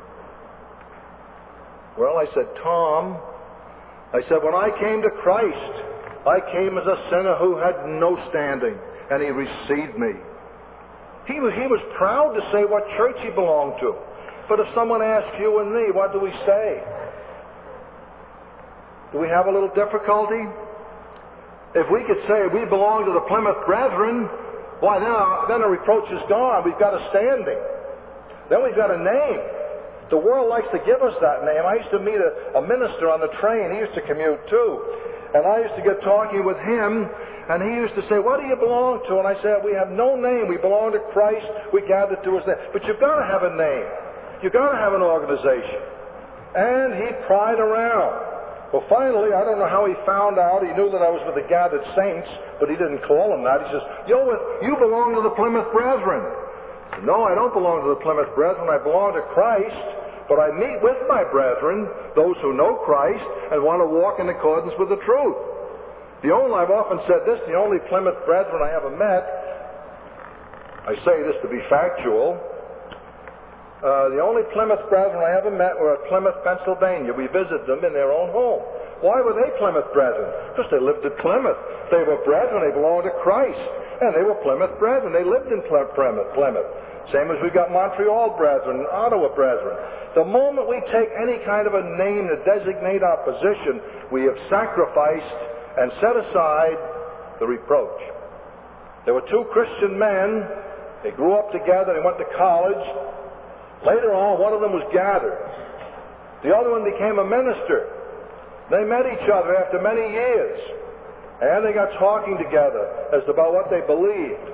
Well, I said, Tom, when I came to Christ, I came as a sinner who had no standing, and He received me. He was proud to say what church he belonged to. But if someone asks you and me, what do we say? Do we have a little difficulty? If we could say we belong to the Plymouth Brethren, why then a reproach is gone. We've got a standing. Then we've got a name. The world likes to give us that name. I used to meet a minister on the train. He used to commute too. And I used to get talking with him, And he used to say, what do you belong to? And I said, we have no name. We belong to Christ. We gathered to his name. But you've got to have a name. You've got to have an organization. And he pried around. Well, finally, I don't know how he found out. He knew that I was with the Gathered Saints, but he didn't call them that. He says, you belong to the Plymouth Brethren. I said, no, I don't belong to the Plymouth Brethren. I belong to Christ, but I meet with my brethren, those who know Christ, and want to walk in accordance with the truth. I've often said this, the only Plymouth Brethren I ever met, I say this to be factual, the only Plymouth Brethren I ever met were at Plymouth, Pennsylvania. We visited them in their own home. Why were they Plymouth Brethren? Because they lived at Plymouth. They were brethren, they belonged to Christ. And they were Plymouth Brethren. They lived in Plymouth. Same as we got Montreal Brethren and Ottawa Brethren. The moment we take any kind of a name to designate our position, we have sacrificed and set aside the reproach. There were two Christian men. They grew up together. They went to college. Later on, one of them was gathered. The other one became a minister. They met each other after many years, and they got talking together as about what they believed.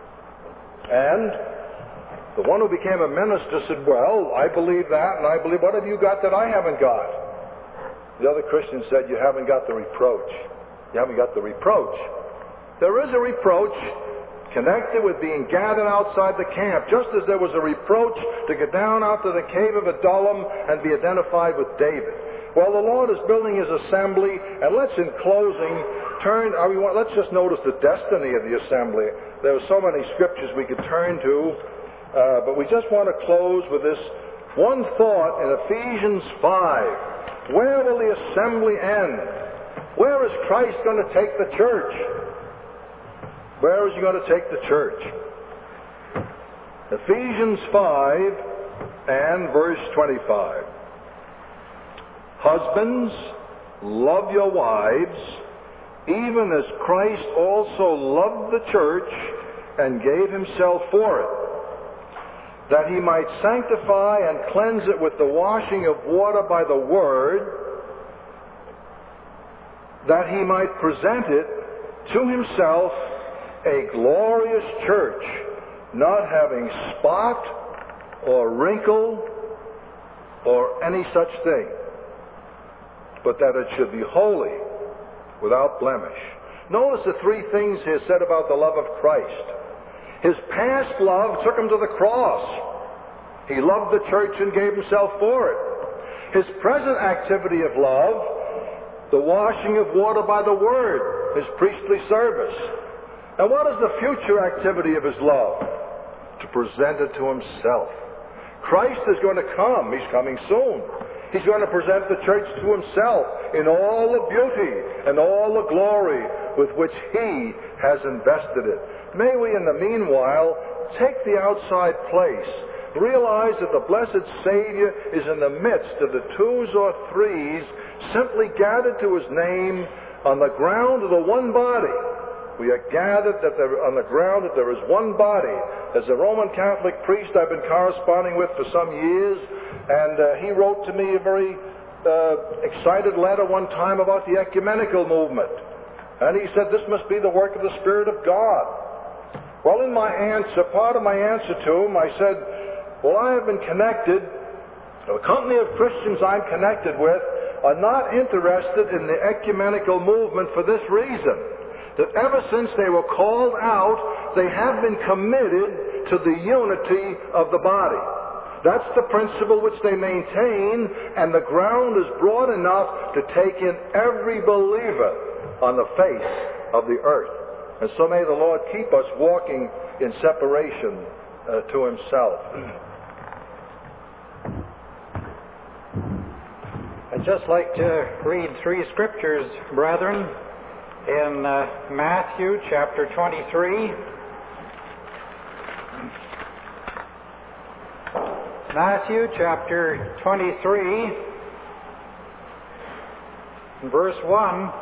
And the one who became a minister said, well, I believe that, and I believe, what have you got that I haven't got? The other Christian said, you haven't got the reproach. You haven't got the reproach. There is a reproach connected with being gathered outside the camp, just as there was a reproach to get down out to the cave of Adullam and be identified with David. Well, the Lord is building his assembly, and let's, in closing, let's just notice the destiny of the assembly. There are so many scriptures we could turn to, but we just want to close with this one thought in Ephesians 5. Where will the assembly end? Where is Christ going to take the church? Where is he going to take the church? Ephesians 5 and verse 25. Husbands, love your wives, even as Christ also loved the church and gave himself for it, that he might sanctify and cleanse it with the washing of water by the word, that he might present it to himself a glorious church, not having spot or wrinkle or any such thing, but that it should be holy, without blemish. Notice the three things here said about the love of Christ. His past love took him to the cross. He loved the church and gave himself for it. His present activity of love, the washing of water by the Word, his priestly service. And what is the future activity of his love? To present it to himself. Christ is going to come. He's coming soon. He's going to present the church to himself in all the beauty and all the glory with which he has invested it. May we, in the meanwhile, take the outside place, realize that the blessed Savior is in the midst of the twos or threes simply gathered to his name on the ground of the one body. We are gathered on the ground that there is one body. As a Roman Catholic priest I've been corresponding with for some years, and he wrote to me a very excited letter one time about the ecumenical movement. And he said, this must be the work of the Spirit of God. Well, in my answer, part of my answer to him, I said, well, I have been connected, the company of Christians I'm connected with are not interested in the ecumenical movement for this reason, that ever since they were called out, they have been committed to the unity of the body. That's the principle which they maintain, and the ground is broad enough to take in every believer on the face of the earth. And so may the Lord keep us walking in separation to himself. I'd just like to read three scriptures, brethren, in Matthew chapter 23. Matthew chapter 23, verse 1.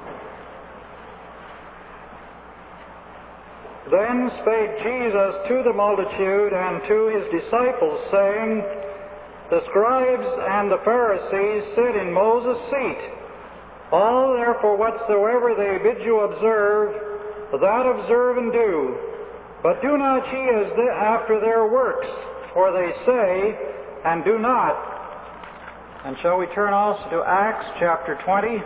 Then spake Jesus to the multitude and to his disciples, saying, the scribes and the Pharisees sit in Moses' seat. All therefore whatsoever they bid you observe, that observe and do. But do not ye after their works, for they say, and do not. And shall we turn also to Acts chapter 20?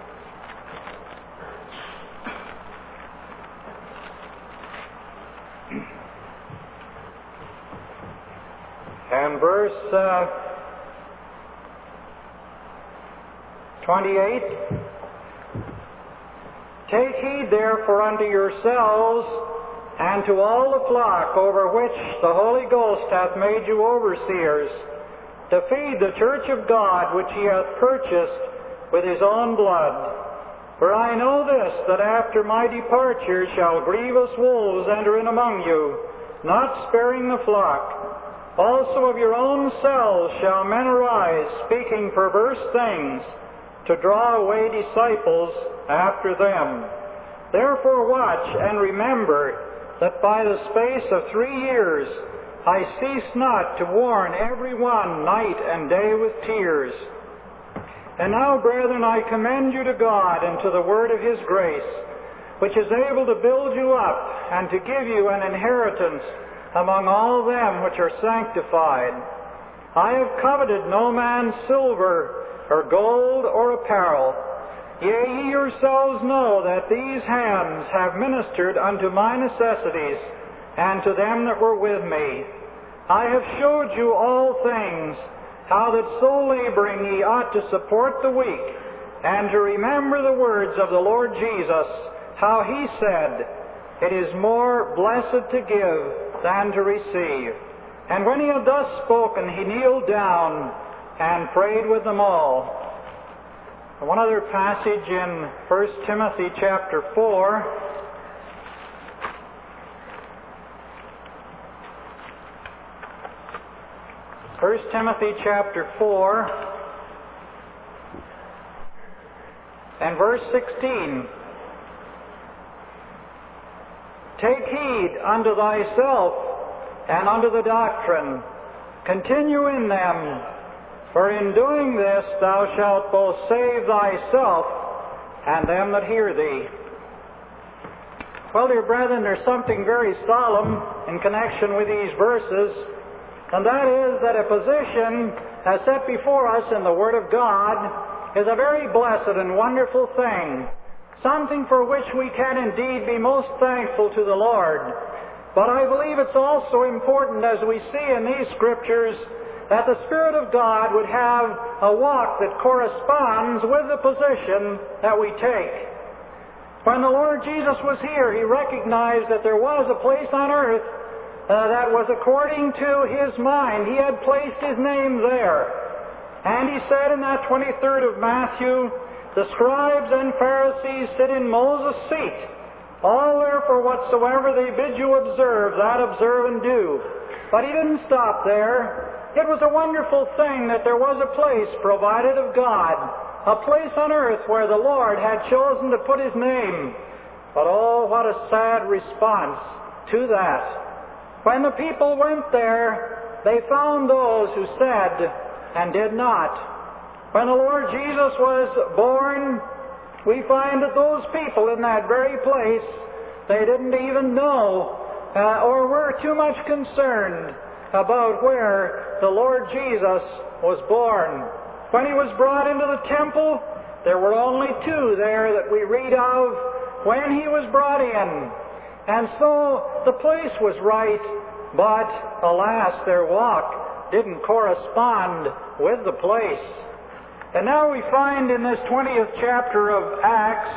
And verse 28. Take heed therefore unto yourselves and to all the flock over which the Holy Ghost hath made you overseers, to feed the church of God which he hath purchased with his own blood. For I know this, that after my departure shall grievous wolves enter in among you, not sparing the flock. Also of your own selves shall men arise, speaking perverse things, to draw away disciples after them. Therefore watch and remember that by the space of 3 years I cease not to warn every one night and day with tears. And now, brethren, I commend you to God and to the word of his grace, which is able to build you up and to give you an inheritance among all them which are sanctified. I have coveted no man's silver or gold or apparel. Yea, ye yourselves know that these hands have ministered unto my necessities, and to them that were with me. I have showed you all things, how that so laboring ye ought to support the weak, and to remember the words of the Lord Jesus, how he said, It is more blessed to give than to receive. And when he had thus spoken, he kneeled down and prayed with them all. One other passage in 1 Timothy chapter 4. 1 Timothy chapter 4 and verse 16. Take heed unto thyself and unto the doctrine. Continue in them, for in doing this thou shalt both save thyself and them that hear thee. Well, dear brethren, there's something very solemn in connection with these verses, and that is that a position as set before us in the Word of God is a very blessed and wonderful thing, something for which we can indeed be most thankful to the Lord. But I believe it's also important, as we see in these Scriptures, that the Spirit of God would have a walk that corresponds with the position that we take. When the Lord Jesus was here, He recognized that there was a place on earth that was according to His mind. He had placed His name there. And He said in that 23rd of Matthew, the scribes and Pharisees sit in Moses' seat. All therefore whatsoever they bid you observe, that observe and do. But He didn't stop there. It was a wonderful thing that there was a place provided of God, a place on earth where the Lord had chosen to put His name. But oh, what a sad response to that. When the people went there, they found those who said and did not. When the Lord Jesus was born, we find that those people in that very place, they didn't even know or were too much concerned about where the Lord Jesus was born. When He was brought into the temple, there were only two there that we read of when He was brought in. And so the place was right, but alas, their walk didn't correspond with the place. And now we find in this 20th chapter of Acts,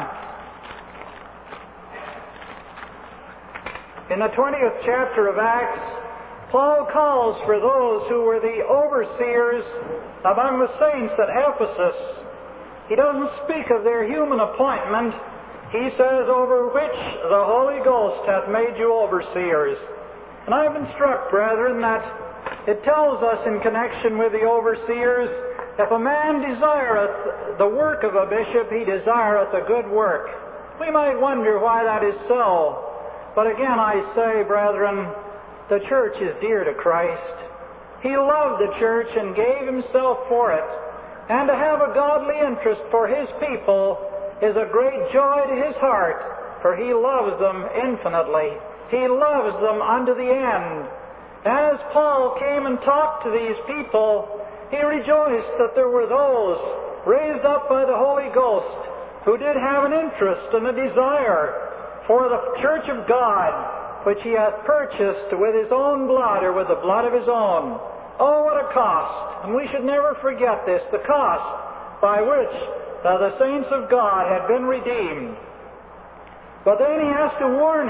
in the 20th chapter of Acts, Paul calls for those who were the overseers among the saints at Ephesus. He doesn't speak of their human appointment. He says, over which the Holy Ghost hath made you overseers. And I've been struck, brethren, that it tells us in connection with the overseers, if a man desireth the work of a bishop, he desireth a good work. We might wonder why that is so. But again, I say, brethren, the church is dear to Christ. He loved the church and gave Himself for it. And to have a godly interest for His people is a great joy to His heart. for He loves them infinitely. He loves them unto the end. And as Paul came and talked to these people, he rejoiced that there were those raised up by the Holy Ghost who did have an interest and a desire for the church of God, which He hath purchased with His own blood, or with the blood of His own. Oh, what a cost! And we should never forget this, the cost by which the saints of God had been redeemed. But then he has to warn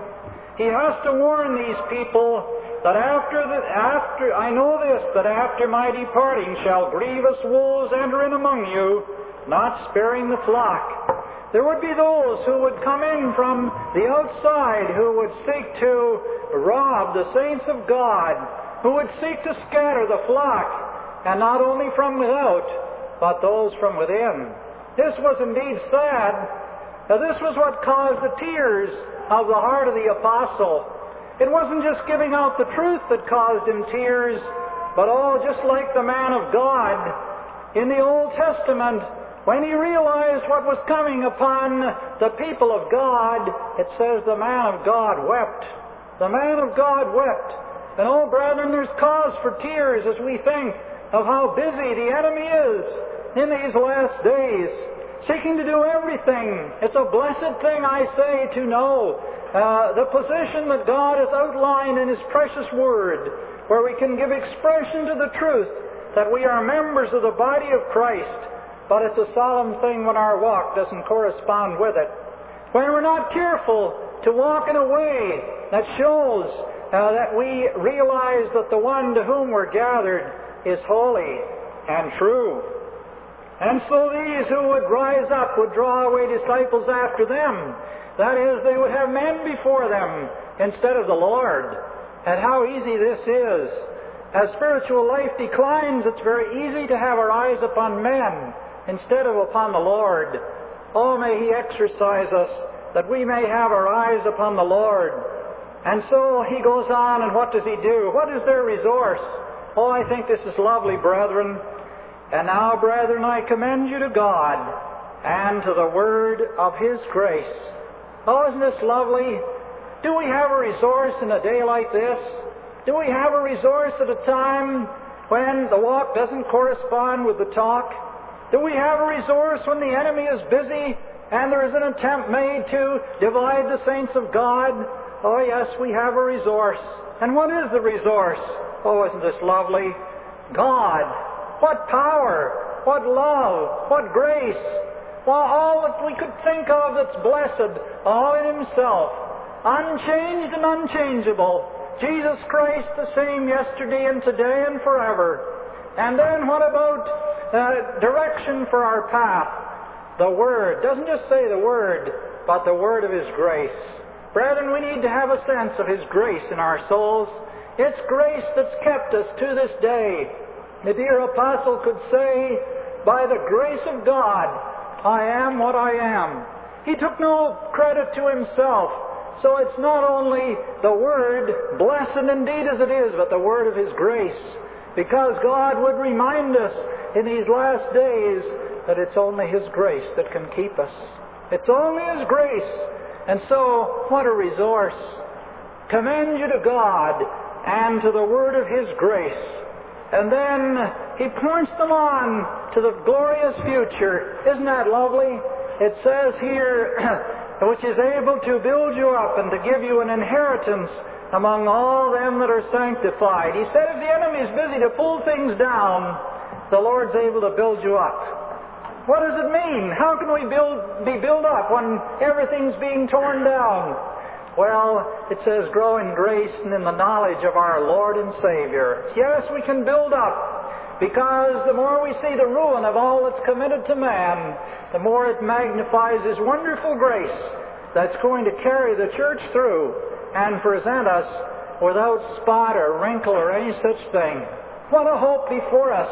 these people that I know this, that after my departing shall grievous wolves enter in among you, not sparing the flock. There would be those who would come in from the outside, who would seek to rob the saints of God, who would seek to scatter the flock, and not only from without, but those from within. This was indeed sad. Now, this was what caused the tears of the heart of the apostle. It wasn't just giving out the truth that caused him tears, but just like the man of God in the Old Testament, when he realized what was coming upon the people of God, it says the man of God wept. The man of God wept. And oh, brethren, there's cause for tears as we think of how busy the enemy is in these last days, seeking to do everything. It's a blessed thing, I say, to know the position that God has outlined in His precious Word, where we can give expression to the truth that we are members of the body of Christ. But it's a solemn thing when our walk doesn't correspond with it. When we're not careful to walk in a way that shows that we realize that the one to whom we're gathered is holy and true. And so these who would rise up would draw away disciples after them. That is, they would have men before them instead of the Lord. And how easy this is. As spiritual life declines, it's very easy to have our eyes upon men instead of upon the Lord. Oh, may He exercise us that we may have our eyes upon the Lord. And so he goes on, and what does he do? What is their resource? Oh, I think this is lovely, brethren. And now, brethren, I commend you to God and to the word of His grace. Oh, isn't this lovely? Do we have a resource in a day like this? Do we have a resource at a time when the walk doesn't correspond with the talk? Do we have a resource when the enemy is busy and there is an attempt made to divide the saints of God? Oh, yes, we have a resource. And what is the resource? Oh, isn't this lovely? God. What power, what love, what grace. Well, all that we could think of that's blessed, all in Himself. Unchanged and unchangeable. Jesus Christ the same yesterday and today and forever. And then what about direction for our path? The Word. Doesn't just say the Word, but the Word of His grace. Brethren, we need to have a sense of His grace in our souls. It's grace that's kept us to this day. The dear apostle could say, by the grace of God, I am what I am. He took no credit to himself. So it's not only the Word, blessed indeed as it is, but the Word of His grace. Because God would remind us in these last days that it's only His grace that can keep us. It's only His grace. And so, what a resource. Commend you to God and to the word of His grace. And then He points them on to the glorious future. Isn't that lovely? It says here, which is able to build you up and to give you an inheritance among all them that are sanctified. He said if the enemy is busy to pull things down, the Lord's able to build you up. What does it mean? How can we be built up when everything's being torn down? Well, it says, grow in grace and in the knowledge of our Lord and Savior. Yes, we can build up, because the more we see the ruin of all that's committed to man, the more it magnifies His wonderful grace that's going to carry the church through and present us without spot or wrinkle or any such thing. What a hope before us.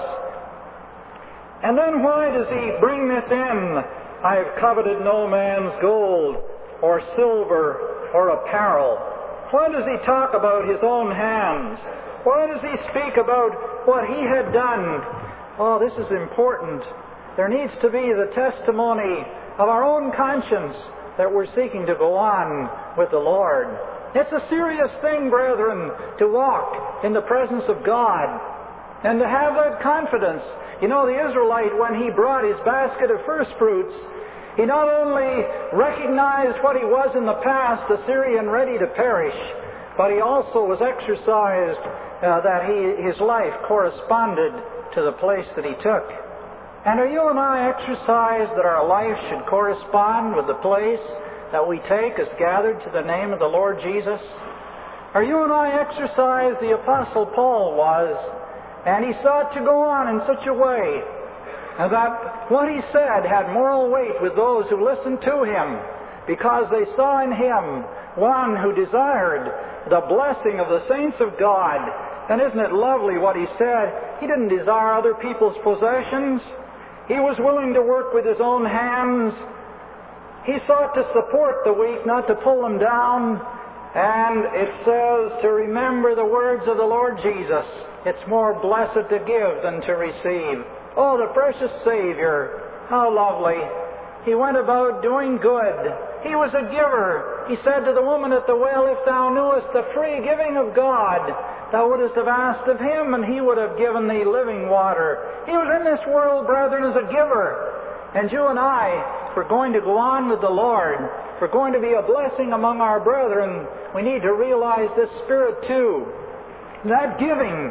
And then why does He bring this in? I have coveted no man's gold or silver or apparel. Why does He talk about His own hands? Why does He speak about what He had done? Oh, this is important. There needs to be the testimony of our own conscience that we're seeking to go on with the Lord. It's a serious thing, brethren, to walk in the presence of God and to have that confidence. You know, the Israelite, when he brought his basket of first fruits, he not only recognized what he was in the past, the Syrian ready to perish, but he also was exercised that his life corresponded to the place that he took. And are you and I exercised that our life should correspond with the place that we take as gathered to the name of the Lord Jesus? Are you and I exercised the Apostle Paul was, and he sought to go on in such a way that what he said had moral weight with those who listened to him, because they saw in him one who desired the blessing of the saints of God. And isn't it lovely what he said? He didn't desire other people's possessions. He was willing to work with his own hands. He sought to support the weak, not to pull them down. And it says to remember the words of the Lord Jesus. It's more blessed to give than to receive. Oh, the precious Savior, how lovely. He went about doing good. He was a giver. He said to the woman at the well, if thou knewest the free giving of God, thou wouldest have asked of Him, and He would have given thee living water. He was in this world, brethren, as a giver. And you and I, if we're going to go on with the Lord, if we're going to be a blessing among our brethren, we need to realize this spirit too. That giving,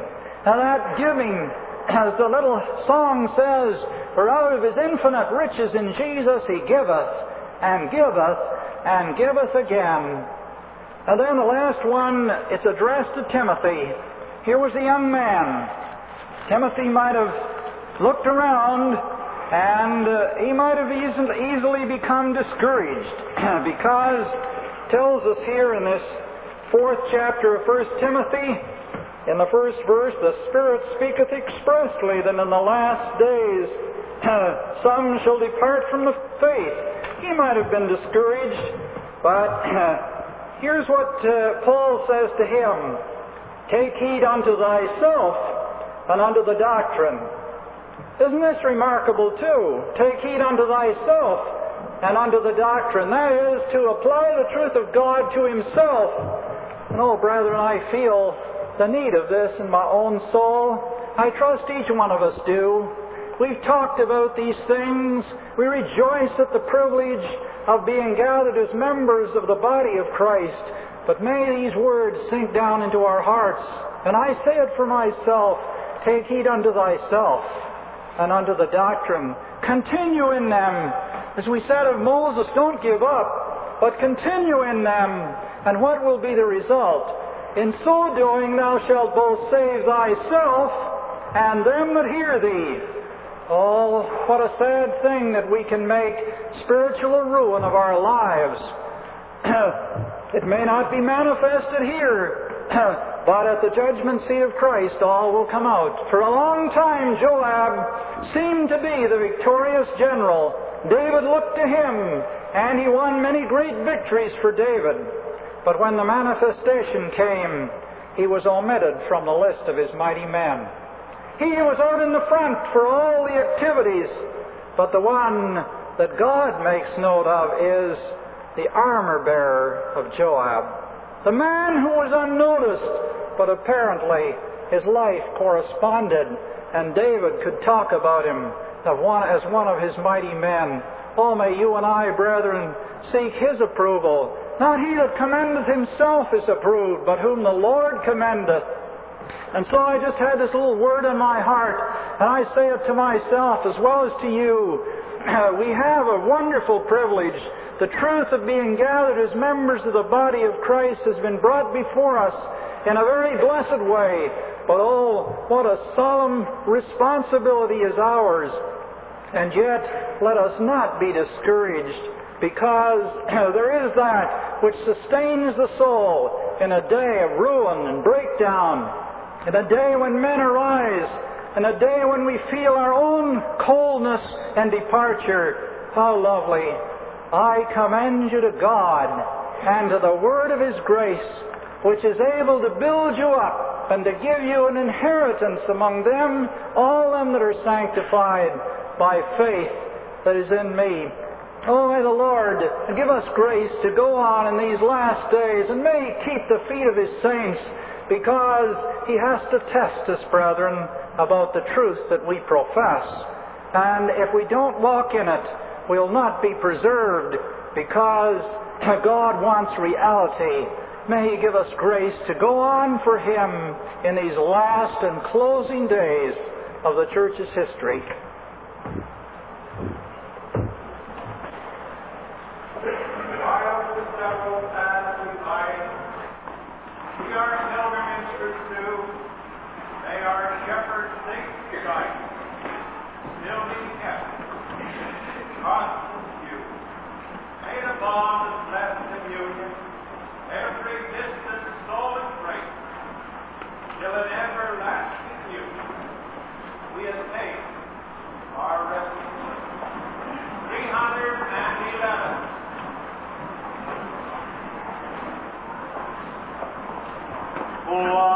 as the little song says, for out of His infinite riches in Jesus He giveth, and giveth, and giveth again. And then the last one, it's addressed to Timothy. Here was a young man. Timothy might have looked around, and he might have easily become discouraged, because it tells us here in this 4th chapter of 1 Timothy, in the first verse, the Spirit speaketh expressly that in the last days some shall depart from the faith. He might have been discouraged, but here's what Paul says to him. Take heed unto thyself and unto the doctrine. Isn't this remarkable too? Take heed unto thyself and unto the doctrine. That is, to apply the truth of God to himself. And oh, brethren, I feel the need of this in my own soul. I trust each one of us do. We've talked about these things. We rejoice at the privilege of being gathered as members of the body of Christ. But may these words sink down into our hearts. And I say it for myself. Take heed unto thyself and unto the doctrine. Continue in them. As we said of Moses, don't give up, but continue in them. And what will be the result? In so doing thou shalt both save thyself and them that hear thee. Oh, what a sad thing that we can make spiritual ruin of our lives. It may not be manifested here, but at the judgment seat of Christ all will come out. For a long time Joab seemed to be the victorious general. David looked to him, and he won many great victories for David. But when the manifestation came, he was omitted from the list of his mighty men. He was out in the front for all the activities, but the one that God makes note of is the armor-bearer of Joab. The man who was unnoticed, but apparently his life corresponded, and David could talk about him as one of his mighty men. Oh, may you and I, brethren, seek his approval. Not he that commendeth himself is approved, but whom the Lord commendeth. And so I just had this little word in my heart, and I say it to myself as well as to you. We have a wonderful privilege. The truth of being gathered as members of the body of Christ has been brought before us in a very blessed way. But oh, what a solemn responsibility is ours. And yet, let us not be discouraged, because there is that which sustains the soul in a day of ruin and breakdown, in a day when men arise, in a day when we feel our own coldness and departure. How lovely! I commend you to God and to the word of His grace, which is able to build you up and to give you an inheritance among them, all them that are sanctified by faith that is in me. Oh, may the Lord give us grace to go on in these last days, and may He keep the feet of His saints, because He has to test us, brethren, about the truth that we profess. And if we don't walk in it, we'll not be preserved, because God wants reality. May He give us grace to go on for Him in these last and closing days of the Church's history. Oh,